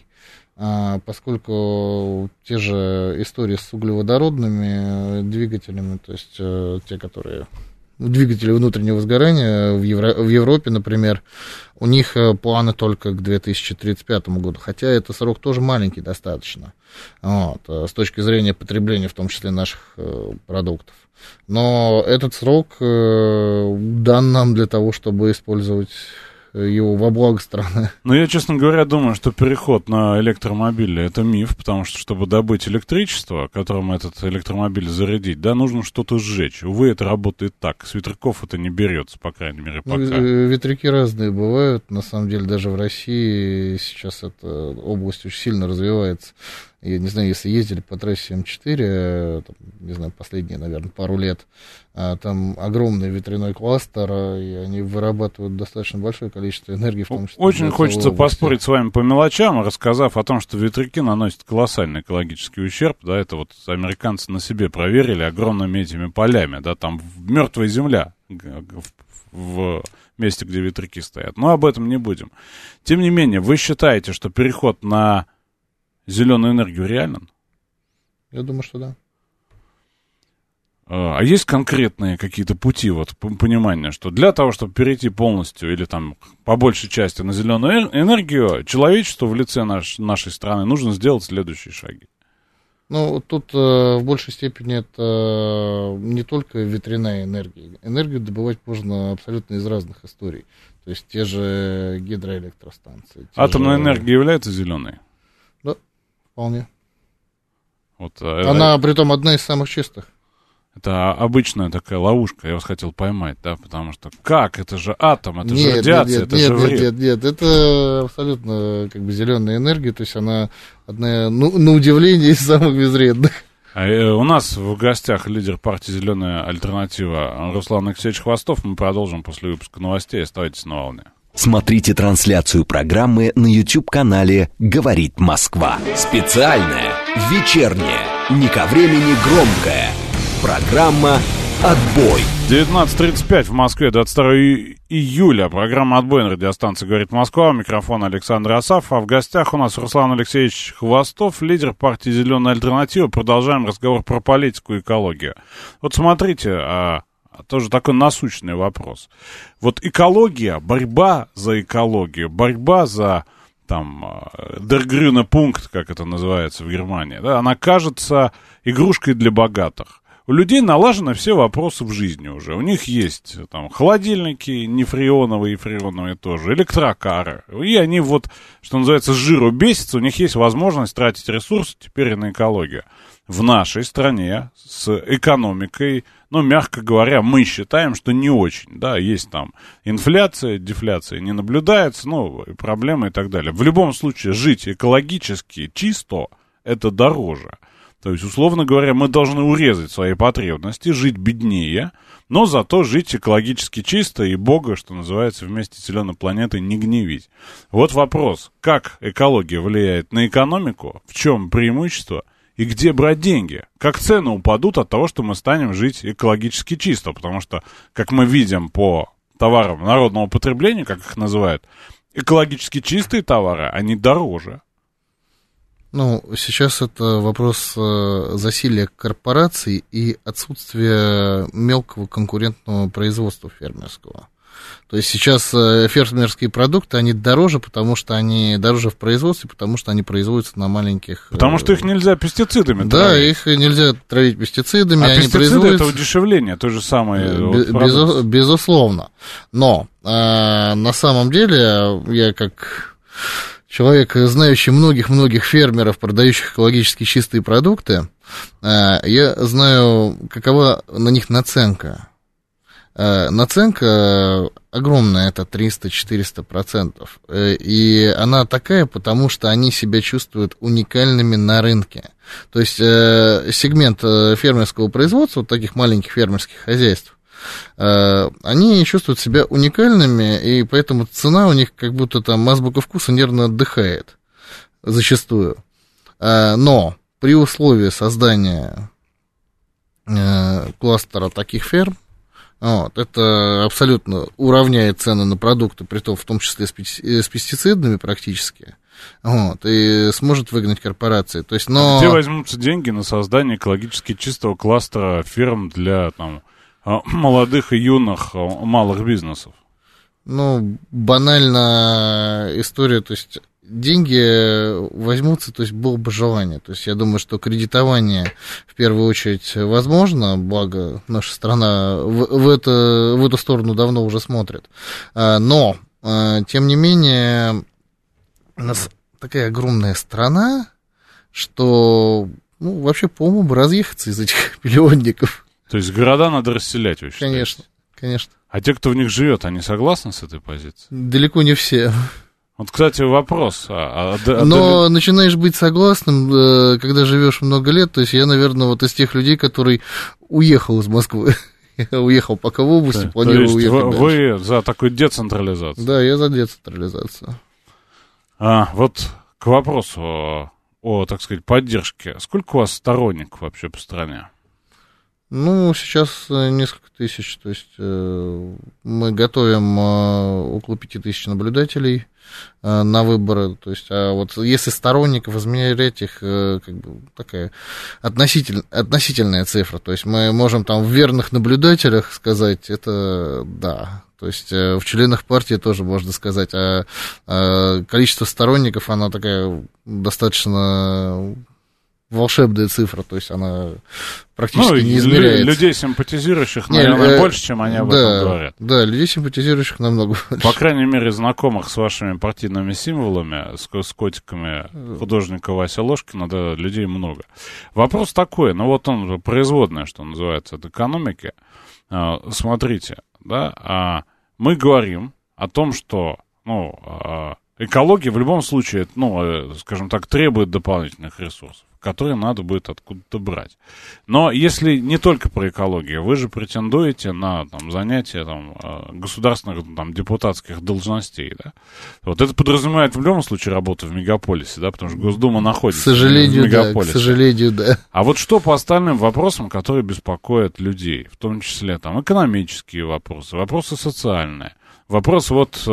поскольку те же истории с углеводородными двигателями, то есть те, которые двигатели внутреннего сгорания в Европе, например, у них планы только к 2035 году, хотя это срок тоже маленький достаточно, с точки зрения потребления, в том числе наших продуктов. Но этот срок дан нам для того, чтобы использовать его во благо страны. Но я, честно говоря, думаю, что переход на электромобили — это миф, потому что, чтобы добыть электричество, которым этот электромобиль зарядить, да, нужно что-то сжечь. Увы, это работает так. С ветряков это не берется, по крайней мере, пока. Ветряки разные бывают. На самом деле, даже в России сейчас эта область очень сильно развивается. Я не знаю, если ездили по трассе М4, не знаю, последние, наверное, пару лет, там огромный ветряной кластер, и они вырабатывают достаточно большое количество энергии, в том числе. Очень хочется поспорить с вами по мелочам, рассказав о том, что ветряки наносят колоссальный экологический ущерб, да, это вот американцы на себе проверили огромными этими полями, да, там мертвая земля в месте, где ветряки стоят. Но об этом не будем. Тем не менее, вы считаете, что переход на зеленую энергию реален? Я думаю, что да. А есть конкретные какие-то пути, вот, понимания, что для того, чтобы перейти полностью или там по большей части на зеленую энергию, человечеству в лице нашей страны нужно сделать следующие шаги? Ну, тут в большей степени это не только ветряная энергия. Энергию добывать можно абсолютно из разных историй. То есть те же гидроэлектростанции. Атомная энергия является зеленой? Да, вполне. Вот, она, притом, одна из самых чистых. Это обычная такая ловушка, я вас хотел поймать, да, потому что как? Это же атом, это же радиация, это же вред. Нет, это абсолютно как бы зеленая энергия, то есть она одна, на удивление, из самых безвредных. У нас в гостях лидер партии «Зеленая альтернатива» Руслан Алексеевич Хвостов. Мы продолжим после выпуска новостей. Оставайтесь на волне. Смотрите трансляцию программы на YouTube-канале «Говорит Москва». Специальная, вечерняя, не ко времени громкая. Программа «Отбой». 19:35 в Москве, 22 июля. Программа «Отбой» на радиостанции «Говорит Москва». Микрофон Александр Асафов. А в гостях у нас Руслан Алексеевич Хвостов, лидер партии «Зеленая альтернатива». Продолжаем разговор про политику и экологию. Вот смотрите, тоже такой насущный вопрос. Вот экология, борьба за экологию, борьба за Der Grüne Punkt, как это называется в Германии, да, она кажется игрушкой для богатых. У людей налажены все вопросы в жизни уже. У них есть там холодильники нефрионовые и фреоновые тоже, электрокары. И они вот, что называется, с жиру бесятся. У них есть возможность тратить ресурсы теперь и на экологию. В нашей стране с экономикой, мягко говоря, мы считаем, что не очень. Да, есть там инфляция, дефляция не наблюдается, проблемы и так далее. В любом случае, жить экологически чисто – это дороже. То есть, условно говоря, мы должны урезать свои потребности, жить беднее, но зато жить экологически чисто и Бога, что называется, вместе с зеленой планетой не гневить. Вот вопрос, как экология влияет на экономику, в чем преимущество и где брать деньги? Как цены упадут от того, что мы станем жить экологически чисто? Потому что, как мы видим по товарам народного потребления, как их называют, экологически чистые товары, они дороже. Ну, сейчас это вопрос засилия корпораций и отсутствия мелкого конкурентного производства фермерского. То есть сейчас фермерские продукты, они дороже, потому что они дороже в производстве, потому что они производятся на маленьких... Потому что их нельзя пестицидами травить. Да, их нельзя травить пестицидами. А они пестициды производятся... это удешевление, то же самое. Безусловно. Но на самом деле я как... человек, знающий многих-многих фермеров, продающих экологически чистые продукты, я знаю, какова на них наценка. Наценка огромная, это 300-400%. И она такая, потому что они себя чувствуют уникальными на рынке. То есть сегмент фермерского производства, вот таких маленьких фермерских хозяйств, они чувствуют себя уникальными, и поэтому цена у них как будто там азбука вкуса нервно отдыхает зачастую. Но при условии создания кластера таких ферм, вот, это абсолютно уравняет цены на продукты, притом в том числе с пестицидами практически, вот, и сможет выгнать корпорации. То есть, но... Где возьмутся деньги на создание экологически чистого кластера ферм для там, молодых и юных малых бизнесов? Ну, банально история, то есть деньги возьмутся, то есть было бы желание. То есть я думаю, что кредитование в первую очередь возможно, благо наша страна в эту сторону давно уже смотрит. Но, тем не менее, у нас такая огромная страна, что вообще, по-моему, бы разъехаться из этих миллионников. То есть города надо расселять, вы считаете? Конечно, конечно. А те, кто в них живет, они согласны с этой позицией? Далеко не все. Вот, кстати, вопрос. Но начинаешь быть согласным, когда живешь много лет. То есть я, наверное, вот из тех людей, который уехал из Москвы. Я уехал пока в области, планирую уехать. Вы за такую децентрализацию? Да, я за децентрализацию. Вот к вопросу о, так сказать, поддержке. Сколько у вас сторонников вообще по стране? Ну, сейчас несколько тысяч, то есть мы готовим около 5000 наблюдателей на выборы, то есть, а вот если сторонников измерять их, как бы такая относительная цифра, то есть мы можем там в верных наблюдателях сказать, это да, то есть в членах партии тоже можно сказать, а количество сторонников, оно такая достаточно... волшебная цифра, то есть она практически не измеряется. Людей, симпатизирующих, наверное, больше, чем они об этом говорят. Да, людей, симпатизирующих, намного больше. По крайней мере, знакомых с вашими партийными символами, с котиками художника Вася Ложкина, да, людей много. Вопрос такой, вот он производная, что называется, от экономики. Смотрите, да, мы говорим о том, что, экология в любом случае, скажем так, требует дополнительных ресурсов, которые надо будет откуда-то брать. Но если не только про экологию, вы же претендуете на занятия государственных депутатских должностей, да? Вот это подразумевает в любом случае работу в мегаполисе, да, потому что Госдума находится в мегаполисе. Да, к сожалению, да. А вот что по остальным вопросам, которые беспокоят людей, в том числе экономические вопросы, вопросы социальные, вопрос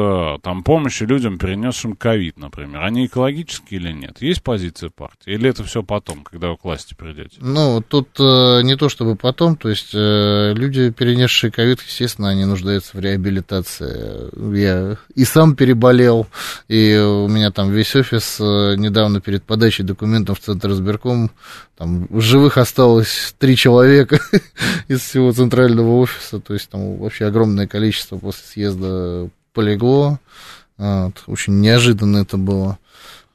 помощи людям, перенесшим ковид, например. Они экологические или нет? Есть позиция партии? Или это все потом, когда вы к власти придете? Тут не то чтобы потом, то есть люди, перенесшие ковид, естественно, они нуждаются в реабилитации. Я и сам переболел, и у меня там весь офис недавно перед подачей документов в Центр избирком, там в живых осталось 3 человека из всего центрального офиса, то есть там вообще огромное количество после съезда полегло, очень неожиданно это было.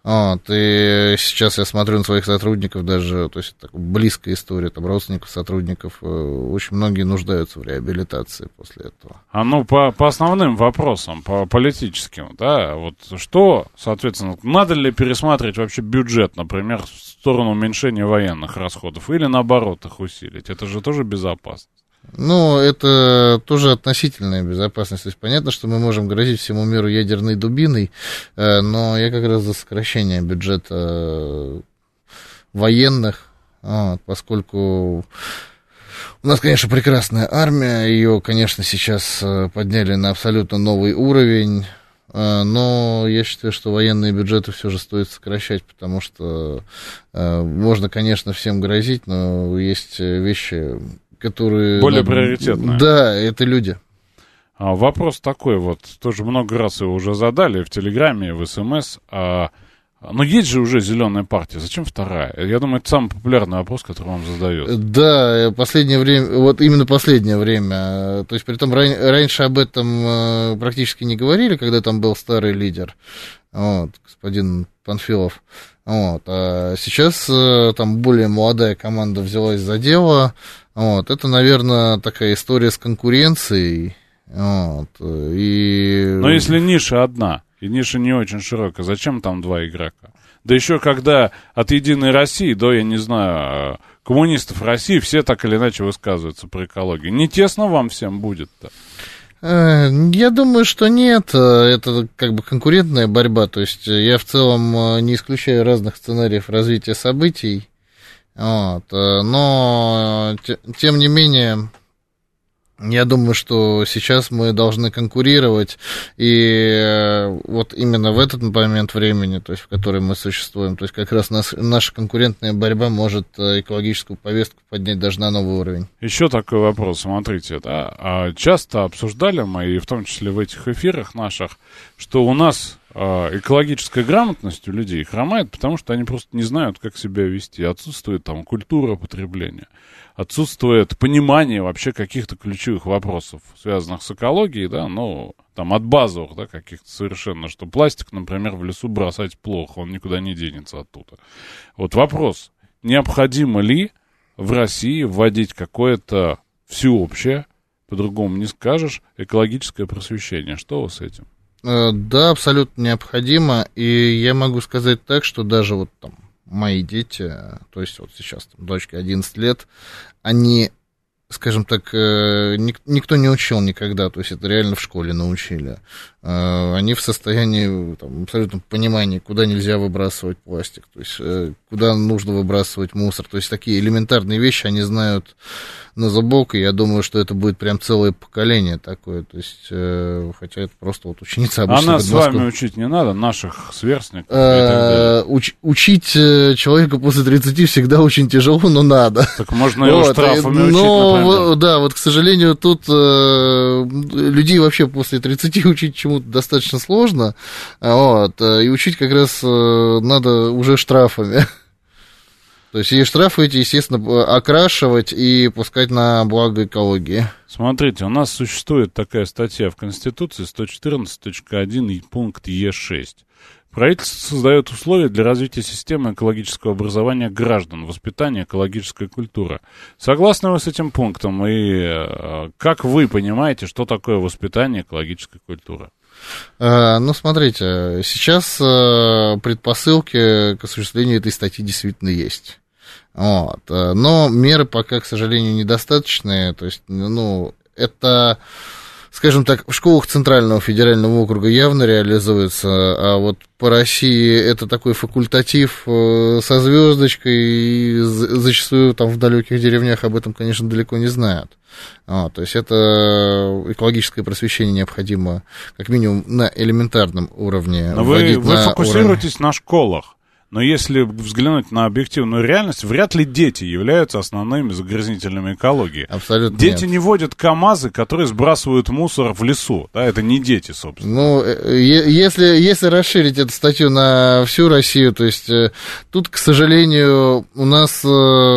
Вот, и сейчас я смотрю на своих сотрудников даже, то есть это близкая история, там, родственников, сотрудников, очень многие нуждаются в реабилитации после этого. По основным вопросам, по политическим, да, вот что, соответственно, надо ли пересматривать вообще бюджет, например, в сторону уменьшения военных расходов, или наоборот их усилить? Это же тоже безопасность. Ну, это тоже относительная безопасность. То есть понятно, что мы можем грозить всему миру ядерной дубиной, но я как раз за сокращение бюджета военных, поскольку у нас, конечно, прекрасная армия, ее, конечно, сейчас подняли на абсолютно новый уровень, но я считаю, что военные бюджеты все же стоит сокращать, потому что можно, конечно, всем грозить, но есть вещи, которые... Более приоритетные. Да, это люди. Вопрос такой вот, тоже много раз его уже задали в Телеграме, в СМС. Но есть же уже зеленая партия, зачем вторая? Я думаю, это самый популярный вопрос, который вам задают. Да, последнее время, вот именно последнее время. То есть, притом, раньше об этом практически не говорили, когда там был старый лидер, вот, господин Панфилов. Вот, а сейчас там более молодая команда взялась за дело. Вот, это, наверное, такая история с конкуренцией. Вот, Но если ниша одна, и ниша не очень широкая, зачем там два игрока? Да еще когда от «Единой России» до, я не знаю, коммунистов России все так или иначе высказываются про экологию. Не тесно вам всем будет-то? Я думаю, что нет. Это как бы конкурентная борьба. То есть я в целом не исключаю разных сценариев развития событий. Вот. Но, тем не менее, я думаю, что сейчас мы должны конкурировать, и вот именно в этот момент времени, то есть в который мы существуем, то есть как раз наша конкурентная борьба может экологическую повестку поднять даже на новый уровень. Еще такой вопрос, смотрите, да, часто обсуждали мы, и в том числе в этих эфирах наших, что у нас экологическая грамотность у людей хромает, потому что они просто не знают, как себя вести. Отсутствует там культура потребления, отсутствует понимание вообще каких-то ключевых вопросов, связанных с экологией, да, ну, там, от базовых, да, каких-то совершенно, что пластик, например, в лесу бросать плохо, он никуда не денется оттуда. Вот вопрос, необходимо ли в России вводить какое-то всеобщее, по-другому не скажешь, экологическое просвещение? Что вы с этим? Да, абсолютно необходимо, и я могу сказать так, что даже вот там мои дети, то есть вот сейчас там, дочке 11 лет, они, скажем так, никто не учил никогда, то есть это реально в школе научили. Они в состоянии там, абсолютно понимания, куда нельзя выбрасывать пластик, то есть куда нужно выбрасывать мусор, то есть такие элементарные вещи они знают на зубок, и я думаю, что это будет прям целое поколение такое, то есть, хотя это просто вот ученица обычно. А нас с вами учить не надо, наших сверстников? Учить человека после 30 всегда очень тяжело, но надо. Так можно его штрафами учить, например. Да, вот, к сожалению, тут людей вообще после 30 учить чему-то достаточно сложно, вот, и учить как раз надо уже штрафами. То есть и штрафы эти, естественно, окрашивать и пускать на благо экологии. Смотрите, у нас существует такая статья в Конституции 114.1 пункт Е6. Правительство создает условия для развития системы экологического образования граждан, воспитания экологической культуры. Согласны вы с этим пунктом? И как вы понимаете, что такое воспитание экологической культуры? Ну, смотрите, сейчас предпосылки к осуществлению этой статьи действительно есть. Вот. Но меры пока, к сожалению, недостаточные. То есть, ну, это, скажем так, в школах Центрального федерального округа явно реализуется, а вот по России это такой факультатив со звездочкой, и зачастую там в далеких деревнях об этом, конечно, далеко не знают. То есть это экологическое просвещение необходимо как минимум на элементарном уровне. Но вы фокусируетесь на школах. Но если взглянуть на объективную реальность, вряд ли дети являются основными загрязнителями экологии. Абсолютно дети нет. Не водят КАМАЗы, которые сбрасывают мусор в лесу. Да, это не дети, собственно. Ну, если расширить эту статью на всю Россию, то есть тут, к сожалению, у нас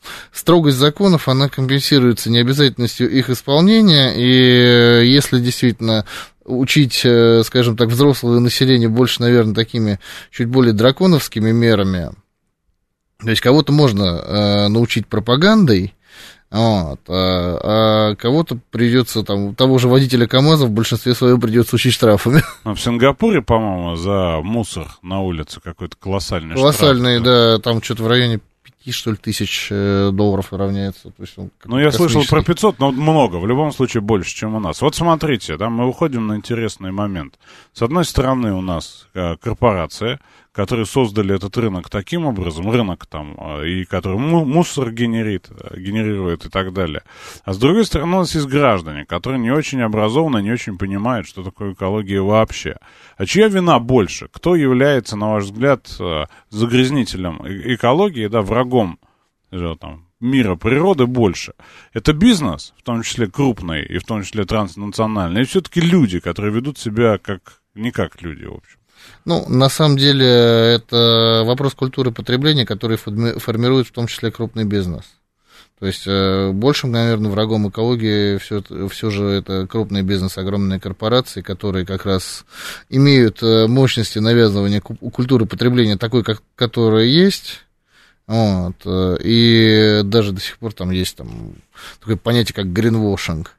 строгость законов, она компенсируется необязательностью их исполнения, и если действительно учить, скажем так, взрослое население больше, наверное, такими чуть более драконовскими мерами, то есть кого-то можно научить пропагандой, вот, а кого-то придется, там, того же водителя КамАЗа в большинстве своем придется учить штрафами. В Сингапуре, по-моему, за мусор на улице какой-то колоссальный штраф. Колоссальный, да, там что-то в районе 5, что ли, тысяч долларов равняется. То есть он я слышал про 500, но много, в любом случае больше, чем у нас. Вот смотрите, да, мы уходим на интересный момент. С одной стороны у нас корпорация, которые создали этот рынок таким образом, рынок там, и который мусор генерирует и так далее. А с другой стороны, у нас есть граждане, которые не очень образованы, не очень понимают, что такое экология вообще. А чья вина больше? Кто является, на ваш взгляд, загрязнителем экологии, да, врагом там, мира природы больше? Это бизнес, в том числе крупный, и в том числе транснациональный, и все-таки люди, которые ведут себя не как люди, в общем. Ну, на самом деле, это вопрос культуры потребления, который формирует в том числе крупный бизнес. То есть, большим, наверное, врагом экологии все же это крупный бизнес, огромные корпорации, которые как раз имеют мощности навязывания культуры потребления такой, которая есть. Вот, и даже до сих пор там есть такое понятие, как гринвошинг.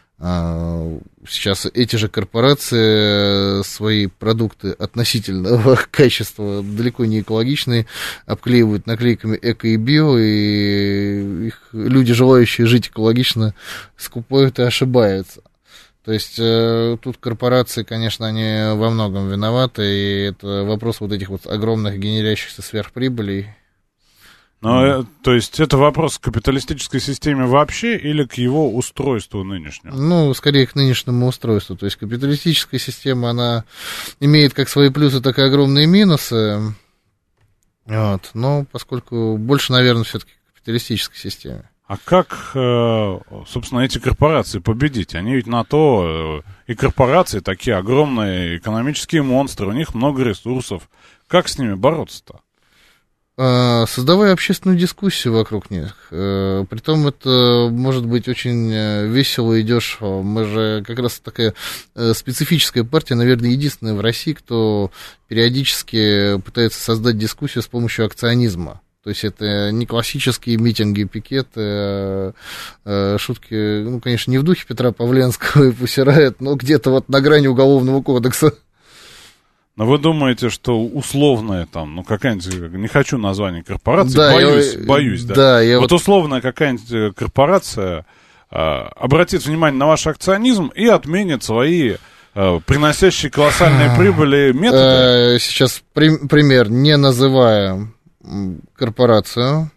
Сейчас эти же корпорации свои продукты относительного качества далеко не экологичные обклеивают наклейками эко и био, и их люди, желающие жить экологично, скупают и ошибаются. То есть тут корпорации, конечно, они во многом виноваты, и это вопрос вот этих вот огромных генерящихся сверхприбылей. Но, то есть, это вопрос к капиталистической системе вообще или к его устройству нынешнему? Ну, скорее к нынешнему устройству. То есть, капиталистическая система, она имеет как свои плюсы, так и огромные минусы. Вот. Но поскольку больше, наверное, все-таки к капиталистической системе. А как, собственно, эти корпорации победить? Они ведь на то и корпорации такие огромные экономические монстры, у них много ресурсов. Как с ними бороться-то? Создавая общественную дискуссию вокруг них. Притом это может быть очень весело и дешево. Мы же как раз такая специфическая партия, наверное, единственная в России, кто периодически пытается создать дискуссию с помощью акционизма. То есть это не классические митинги, пикеты, шутки, ну, конечно, не в духе Петра Павленского и Пусирает, но где-то вот на грани уголовного кодекса. Но вы думаете, что условная там, ну, какая-нибудь, не хочу название корпорации, да, боюсь, да. Да, вот условная какая-нибудь корпорация обратит внимание на ваш акционизм и отменит свои приносящие колоссальные прибыли методы. Сейчас пример, не называя корпорацию,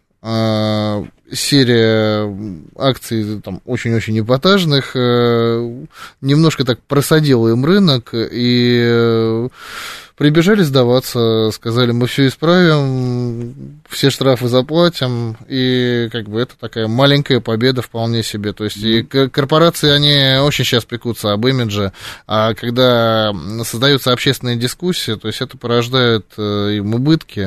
серия акций там очень-очень эпатажных, немножко так просадила им рынок, и прибежали сдаваться, сказали, мы все исправим, все штрафы заплатим, и как бы это такая маленькая победа вполне себе. То есть и корпорации, они очень сейчас пекутся об имидже, а когда создается общественная дискуссия, то есть это порождает им убытки.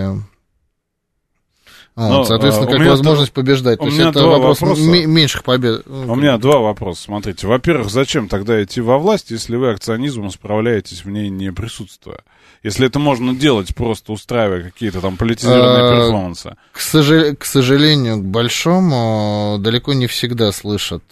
Вот, соответственно, как возможность побеждать. То есть это вопрос меньших побед. У меня два вопроса. Смотрите, во-первых, зачем тогда идти во власть, если вы акционизмом справляетесь в ней не присутствуя? Если это можно делать, просто устраивая какие-то там политизированные перформансы. К сожалению, к большому, далеко не всегда слышат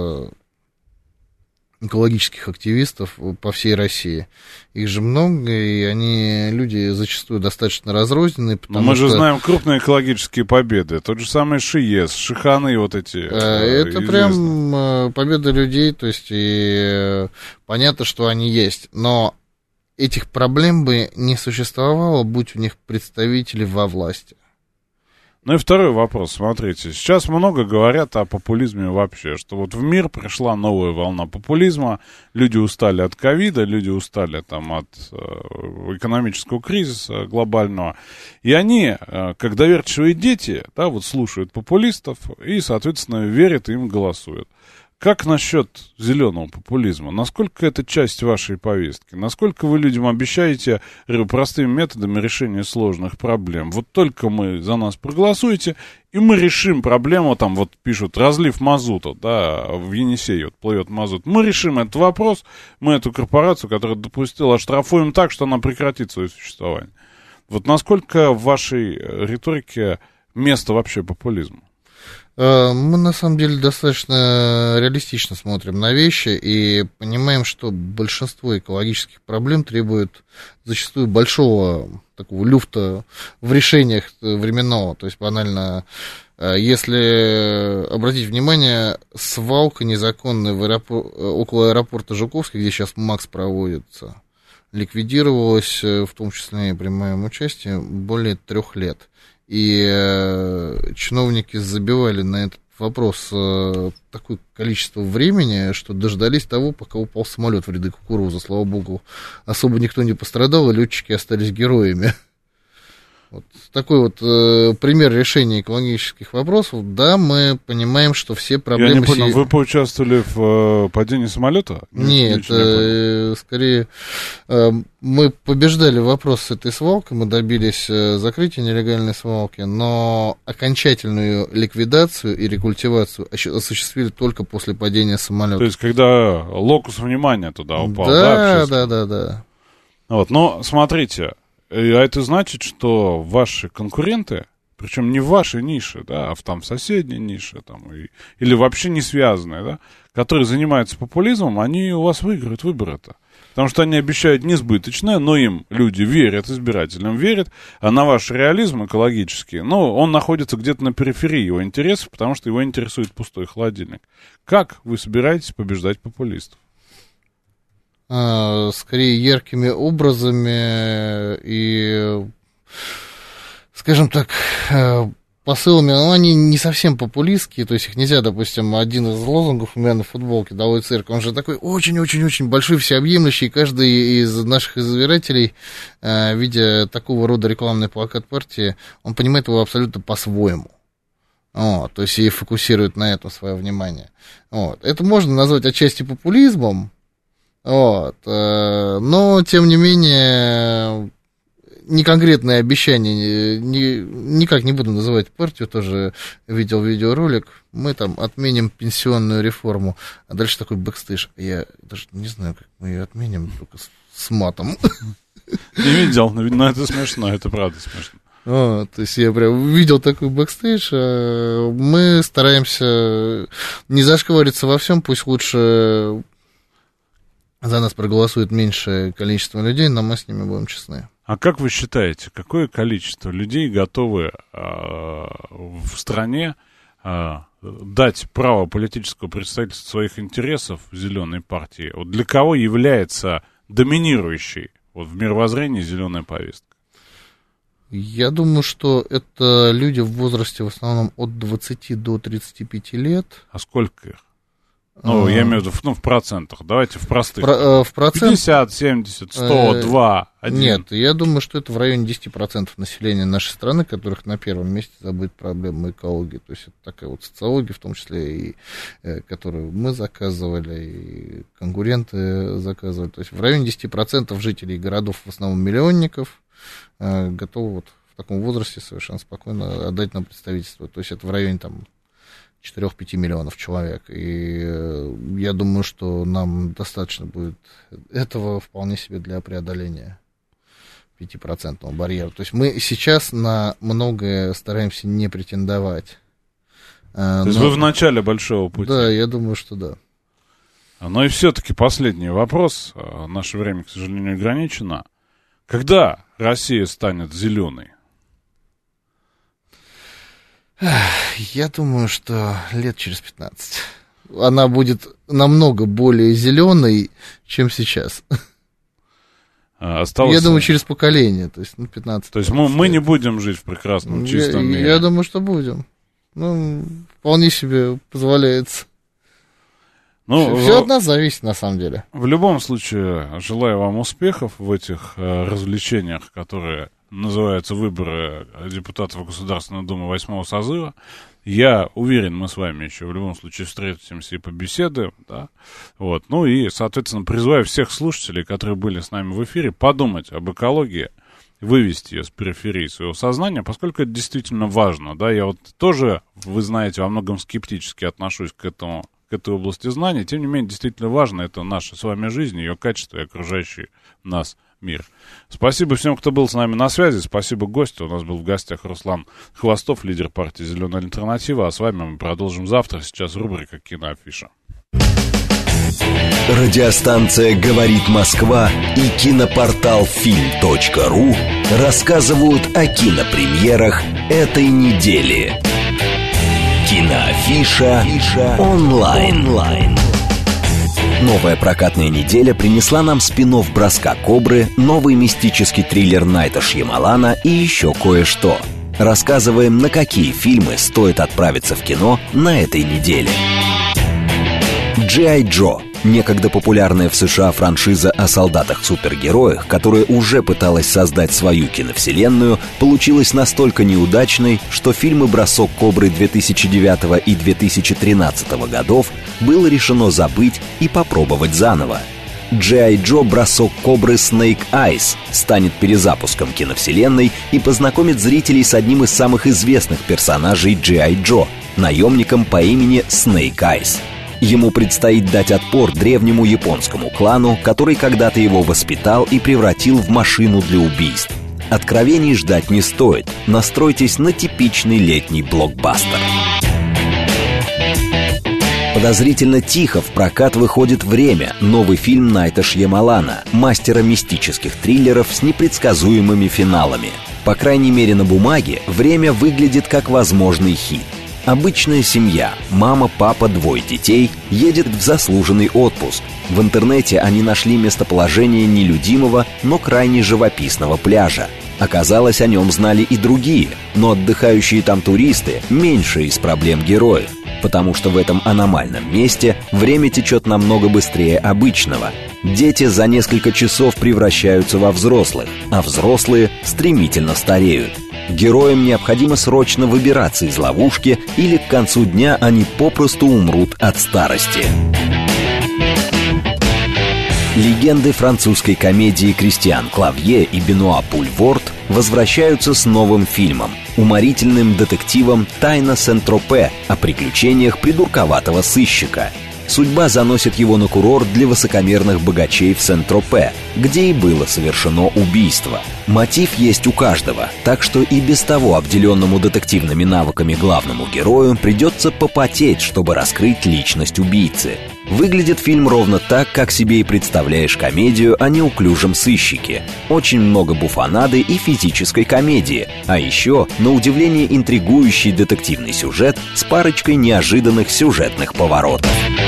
экологических активистов по всей России. Их же много, и они, люди зачастую достаточно разрозненные. Но мы же знаем крупные экологические победы. Тот же самый ШИЕС, Шиханы вот эти. Это прям победа людей, то есть и понятно, что они есть. Но этих проблем бы не существовало, будь у них представители во власти. Ну и второй вопрос, смотрите, сейчас много говорят о популизме вообще, что вот в мир пришла новая волна популизма, люди устали от ковида, люди устали там от экономического кризиса глобального, и они, как доверчивые дети, да, вот слушают популистов и, соответственно, верят и им голосуют. Как насчет зеленого популизма? Насколько это часть вашей повестки? Насколько вы людям обещаете простыми методами решения сложных проблем? Вот только мы за нас проголосуете, и мы решим проблему, там вот пишут, разлив мазута, да, в Енисее вот плывет мазут. Мы решим этот вопрос, мы эту корпорацию, которая допустила, оштрафуем так, что она прекратит свое существование. Вот насколько в вашей риторике место вообще популизму? Мы, на самом деле, достаточно реалистично смотрим на вещи и понимаем, что большинство экологических проблем требует зачастую большого такого люфта в решениях временного. То есть, банально, если обратить внимание, свалка незаконная около аэропорта Жуковский, где сейчас МАКС проводится, ликвидировалась, в том числе и при моем участии, более 3 лет. И чиновники забивали на этот вопрос такое количество времени, что дождались того, пока упал самолет в ряды кукурузы. Слава богу, особо никто не пострадал, и летчики остались героями. Вот такой вот пример решения экологических вопросов. Да, мы понимаем, что все проблемы... Я не понял, вы поучаствовали в падении самолета? Нет, скорее мы побеждали вопрос с этой свалкой, мы добились закрытия нелегальной свалки, но окончательную ликвидацию и рекультивацию осуществили только после падения самолета. То есть, когда локус внимания туда упал, да? Да. Вот, но смотрите... А это значит, что ваши конкуренты, причем не в вашей нише, да, а в соседней нише, или вообще не связанные, да, которые занимаются популизмом, они у вас выиграют выборы-то. Потому что они обещают несбыточное, но им люди верят, избирателям верят, а на ваш реализм экологический, он находится где-то на периферии его интересов, потому что его интересует пустой холодильник. Как вы собираетесь побеждать популистов? Скорее яркими образами и, скажем так, посылами, они не совсем популистские, то есть их нельзя, допустим, один из лозунгов у меня на футболке «Долой цирк», он же такой очень-очень-очень большой, всеобъемлющий, каждый из наших избирателей, видя такого рода рекламный плакат партии, он понимает его абсолютно по-своему. То есть и фокусирует на этом свое внимание. Это можно назвать отчасти популизмом, но, тем не менее, неконкретные обещания, никак не буду называть партию, тоже видел видеоролик, мы отменим пенсионную реформу, а дальше такой бэкстейдж, я даже не знаю, как мы ее отменим, только с матом. Не видел, но это смешно, это правда смешно. То есть я прям видел такой бэкстейдж, мы стараемся не зашквариться во всем, пусть лучше... За нас проголосует меньшее количество людей, но мы с ними будем честны. А как вы считаете, какое количество людей готовы в стране дать право политического представительства своих интересов зеленой партии? Вот для кого является доминирующей в мировоззрении зеленая повестка? Я думаю, что это люди в возрасте в основном от 20 до 35 лет. А сколько их? Я имею в виду, в процентах. Давайте в простых. В процент... 50, 70, 100, 2, 1. Нет, я думаю, что это в районе 10% населения нашей страны, которых на первом месте забыт проблема экологии. То есть это такая вот социология, в том числе и которую мы заказывали, и конкуренты заказывали. То есть в районе 10% жителей городов, в основном миллионников, готовы в таком возрасте совершенно спокойно отдать нам представительство. То есть это в районе 4-5 миллионов человек. И я думаю, что нам достаточно будет этого вполне себе для преодоления 5% барьера. То есть мы сейчас на многое стараемся не претендовать. То есть вы в начале большого пути? Да, я думаю, что да. Но и все-таки последний вопрос. Наше время, к сожалению, ограничено. Когда Россия станет зеленой? Я думаю, что лет через 15. Она будет намного более зеленой, чем сейчас. Я думаю, через поколение, то есть 15. То есть мы не будем жить в прекрасном, чистом мире? Я думаю, что будем. Вполне себе позволяется. Все от нас зависит, на самом деле. В любом случае, желаю вам успехов в этих развлечениях, которые называются выборы депутатов Государственной Думы 8-го созыва. Я уверен, мы с вами еще в любом случае встретимся и побеседуем, да. Вот. Ну и, соответственно, призываю всех слушателей, которые были с нами в эфире, подумать об экологии, вывести ее с периферии своего сознания, поскольку это действительно важно, да. Я вот тоже, вы знаете, во многом скептически отношусь к этой области знаний, тем не менее, действительно важно, это наша с вами жизнь, ее качество и окружающий нас мир. Спасибо всем, кто был с нами на связи, спасибо гостю. У нас был в гостях Руслан Хвостов, лидер партии «Зеленая альтернатива», а с вами мы продолжим завтра. Сейчас рубрика «Киноафиша». Радиостанция «Говорит Москва» и кинопортал film.ru рассказывают о кинопремьерах этой недели. Киноафиша онлайн. Новая прокатная неделя принесла нам спин-офф «Броска Кобры», новый мистический триллер Найта Шьямалана и еще кое-что. Рассказываем, на какие фильмы стоит отправиться в кино на этой неделе. G.I. Joe. Некогда популярная в США франшиза о солдатах-супергероях, которая уже пыталась создать свою киновселенную, получилась настолько неудачной, что фильмы «Бросок Кобры» 2009 и 2013 годов было решено забыть и попробовать заново. G.I. Joe «Бросок Кобры Snake Eyes» станет перезапуском киновселенной и познакомит зрителей с одним из самых известных персонажей G.I. Joe — наемником по имени Snake Eyes. Ему предстоит дать отпор древнему японскому клану, который когда-то его воспитал и превратил в машину для убийств. Откровений ждать не стоит. Настройтесь на типичный летний блокбастер. Подозрительно тихо в прокат выходит «Время», новый фильм Найта Шьямалана, мастера мистических триллеров с непредсказуемыми финалами. По крайней мере, на бумаге «Время» выглядит как возможный хит. Обычная семья, мама, папа, 2 детей, едет в заслуженный отпуск. В интернете они нашли местоположение нелюдимого, но крайне живописного пляжа. Оказалось, о нем знали и другие, но отдыхающие там туристы – меньше из проблем героев, потому что в этом аномальном месте время течет намного быстрее обычного. Дети за несколько часов превращаются во взрослых, а взрослые стремительно стареют. Героям необходимо срочно выбираться из ловушки, или к концу дня они попросту умрут от старости. Легенды французской комедии Кристиан Клавье и Бенуа Пульворт возвращаются с новым фильмом, уморительным детективом «Тайна Сен-Тропе» о приключениях придурковатого сыщика. Судьба заносит его на курорт для высокомерных богачей в Сен-Тропе, где и было совершено убийство. Мотив есть у каждого, так что и без того обделенному детективными навыками главному герою придется попотеть, чтобы раскрыть личность убийцы. Выглядит фильм ровно так, как себе и представляешь комедию о неуклюжем сыщике. Очень много буфонады и физической комедии, а еще, на удивление, интригующий детективный сюжет с парочкой неожиданных сюжетных поворотов.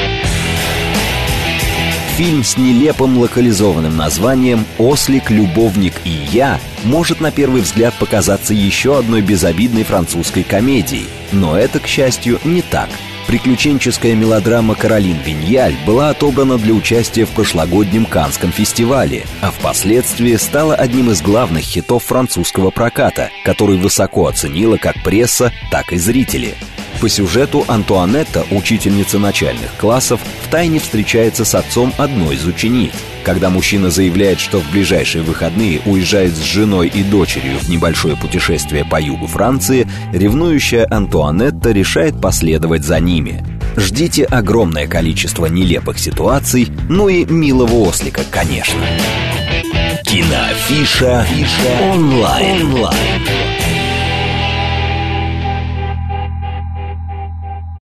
Фильм с нелепым локализованным названием «Ослик, любовник и я» может на первый взгляд показаться еще одной безобидной французской комедией, но это, к счастью, не так. Приключенческая мелодрама «Каролин Виньяль» была отобрана для участия в прошлогоднем Каннском фестивале, а впоследствии стала одним из главных хитов французского проката, который высоко оценила как пресса, так и зрители. По сюжету Антуанетта, учительница начальных классов, втайне встречается с отцом одной из учениц. Когда мужчина заявляет, что в ближайшие выходные уезжает с женой и дочерью в небольшое путешествие по югу Франции, ревнующая Антуанетта решает последовать за ними. Ждите огромное количество нелепых ситуаций, ну и милого ослика, конечно. Киноафиша онлайн.